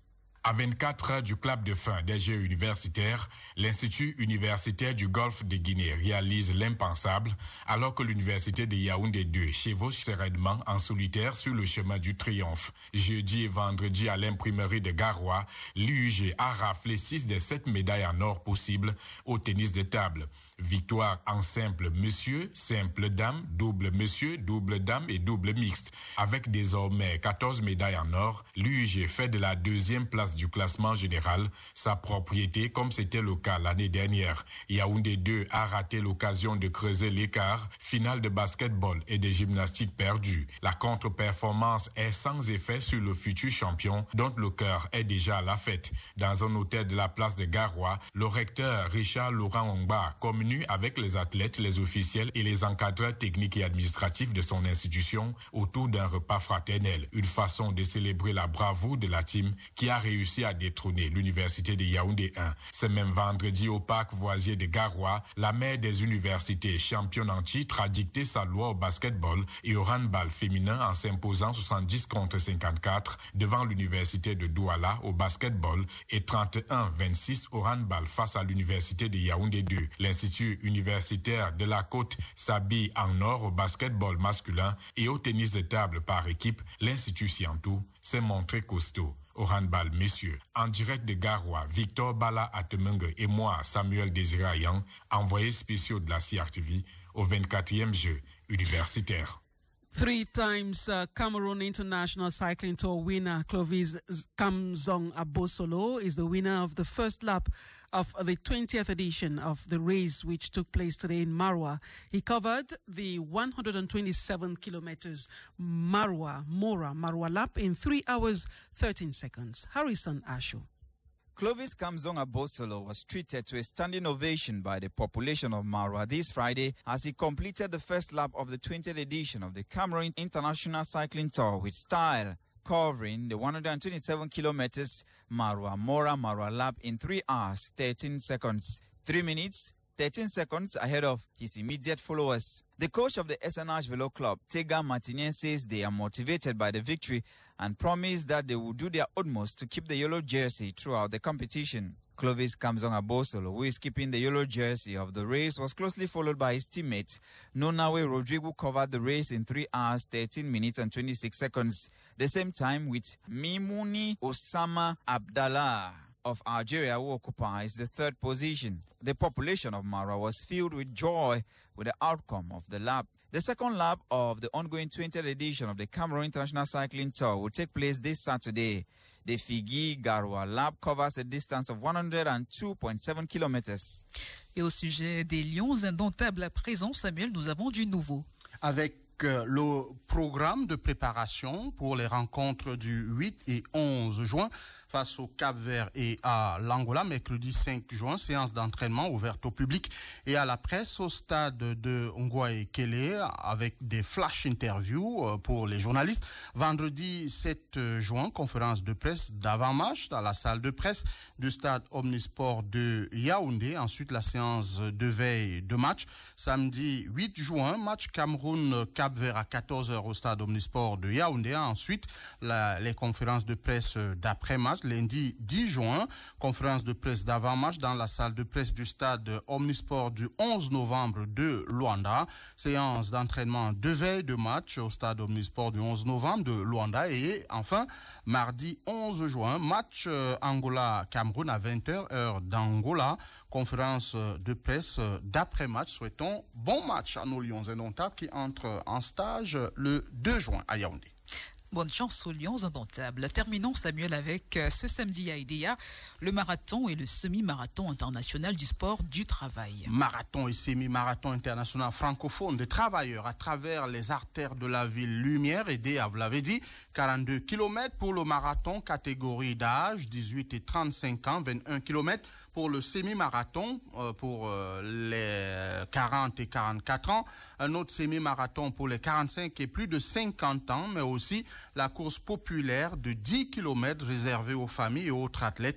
À vingt-quatre heures du clap de fin des Jeux universitaires, l'Institut universitaire du Golfe de Guinée réalise l'impensable alors que l'Université de Yaoundé deux chevauche sereinement en solitaire sur le chemin du triomphe. Jeudi et vendredi à l'imprimerie de Garoua, l'U U G a raflé six des sept médailles en or possibles au tennis de table. Victoire en simple monsieur, simple dame, double monsieur, double dame et double mixte. Avec désormais quatorze médailles en or, l'U U G fait de la deuxième place du classement général sa propriété comme c'était le cas l'année dernière. Yaoundé deux a raté l'occasion de creuser l'écart. Finale de basketball et de gymnastique perdue. La contre-performance est sans effet sur le futur champion dont le cœur est déjà à la fête. Dans un hôtel de la place de Garoua, le recteur Richard Laurent Ongba communique avec les athlètes, les officiels et les encadreurs techniques et administratifs de son institution autour d'un repas fraternel. Une façon de célébrer la bravoure de la team qui a réussi à détrôner l'université de Yaoundé un. Ce même vendredi au parc Voisier de Garoua, la mère des universités championne en titre a dicté sa loi au basketball et au handball féminin en s'imposant soixante-dix contre cinquante-quatre devant l'université de Douala au basketball et trente et un vingt-six au handball face à l'université de Yaoundé deux. L'Institut universitaire de la Côte s'habille en or au basketball masculin et au tennis de table par équipe. L'Institut Siantou s'est montré costaud au handball messieurs. En direct de Garoua, Victor Bala Atemengue et moi, Samuel Désiré Ayang, envoyés spéciaux de la C R T V au vingt-quatrième jeu universitaire. Three times uh, Cameroon International Cycling Tour winner Clovis Kamzong Abosolo is the winner of the first lap of the twentieth edition of the race, which took place today in Marwa. He covered the one hundred twenty-seven kilometers Marwa, Mora, Marwa lap in three hours, thirteen seconds. Harrison Asho. Clovis Kamzong Abosolo was treated to a standing ovation by the population of Marwa this Friday as he completed the first lap of the twentieth edition of the Cameroon International Cycling Tour with style, covering the one hundred twenty-seven kilometers Marwa Mora Marwa lap in three hours, thirteen seconds, three minutes, thirteen seconds ahead of his immediate followers. The coach of the S N H Velo Club, Tega Martinez, says they are motivated by the victory and promise that they will do their utmost to keep the yellow jersey throughout the competition. Clovis Kamzong Abosolo, who is keeping the yellow jersey of the race, was closely followed by his teammate Nonawe Rodrigo, covered the race in three hours, thirteen minutes and twenty-six seconds. The same time with Mimouni Osama Abdallah of Algeria, who occupies the third position. The population of Marwa was filled with joy with the outcome of the lap. The second lap of the ongoing twentieth edition of the Cameroon International Cycling Tour will take place this Saturday. The Figui Garoua lap covers a distance of one hundred two point seven kilometers. Et au sujet des Lions indomptables à présent, Samuel, nous avons du nouveau. Avec euh, le programme de préparation pour les rencontres du huit et onze juin face au Cap-Vert et à l'Angola, mercredi cinq juin, séance d'entraînement ouverte au public et à la presse au stade de Ngouaye-Kélé avec des flash interviews pour les journalistes. Vendredi sept juin, conférence de presse d'avant-match dans la salle de presse du stade Omnisport de Yaoundé. Ensuite, la séance de veille de match. Samedi huit juin, match Cameroun-Cap-Vert à quatorze heures au stade Omnisport de Yaoundé. Ensuite, la, les conférences de presse d'après-match. Lundi dix juin, conférence de presse d'avant-match dans la salle de presse du stade Omnisport du onze novembre de Luanda. Séance d'entraînement de veille de match au stade Omnisport du onze novembre de Luanda. Et enfin, mardi onze juin, match euh, Angola-Cameroun à vingt heures, heure d'Angola. Conférence de presse d'après-match. Souhaitons bon match à nos Lions indomptables qui entrent en stage le deux juin à Yaoundé. Bonne chance aux Lions indomptables. Terminons, Samuel, avec ce samedi à Idéa, le marathon et le semi-marathon international du sport du travail. Marathon et semi-marathon international francophone des travailleurs à travers les artères de la ville Lumière. Idéa, vous l'avez dit, quarante-deux kilomètres pour le marathon, catégorie d'âge, dix-huit et trente-cinq ans, vingt-un kilomètres pour le semi-marathon, euh, pour euh, les quarante et quarante-quatre ans. Un autre semi-marathon pour les quarante-cinq et plus de cinquante ans, mais aussi la course populaire de dix kilomètres réservée aux familles et autres athlètes.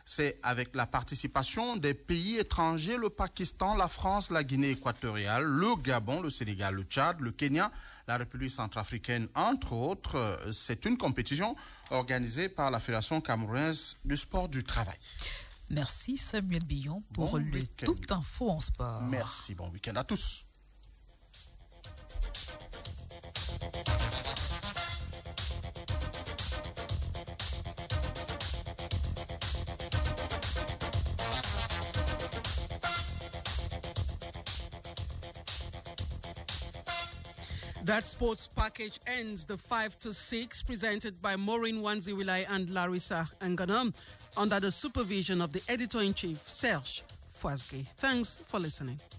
C'est avec la participation des pays étrangers, le Pakistan, la France, la Guinée équatoriale, le Gabon, le Sénégal, le Tchad, le Kenya, la République centrafricaine, entre autres. C'est une compétition organisée par la Fédération camerounaise du sport du travail. Merci Samuel Billon pour bon le Tout Info en Sport. Merci, bon week-end à tous. That sports package ends the five to six presented by Maureen Wanziwilai and Larissa Nganam under the supervision of the editor-in-chief, Serge Fouazge. Thanks for listening.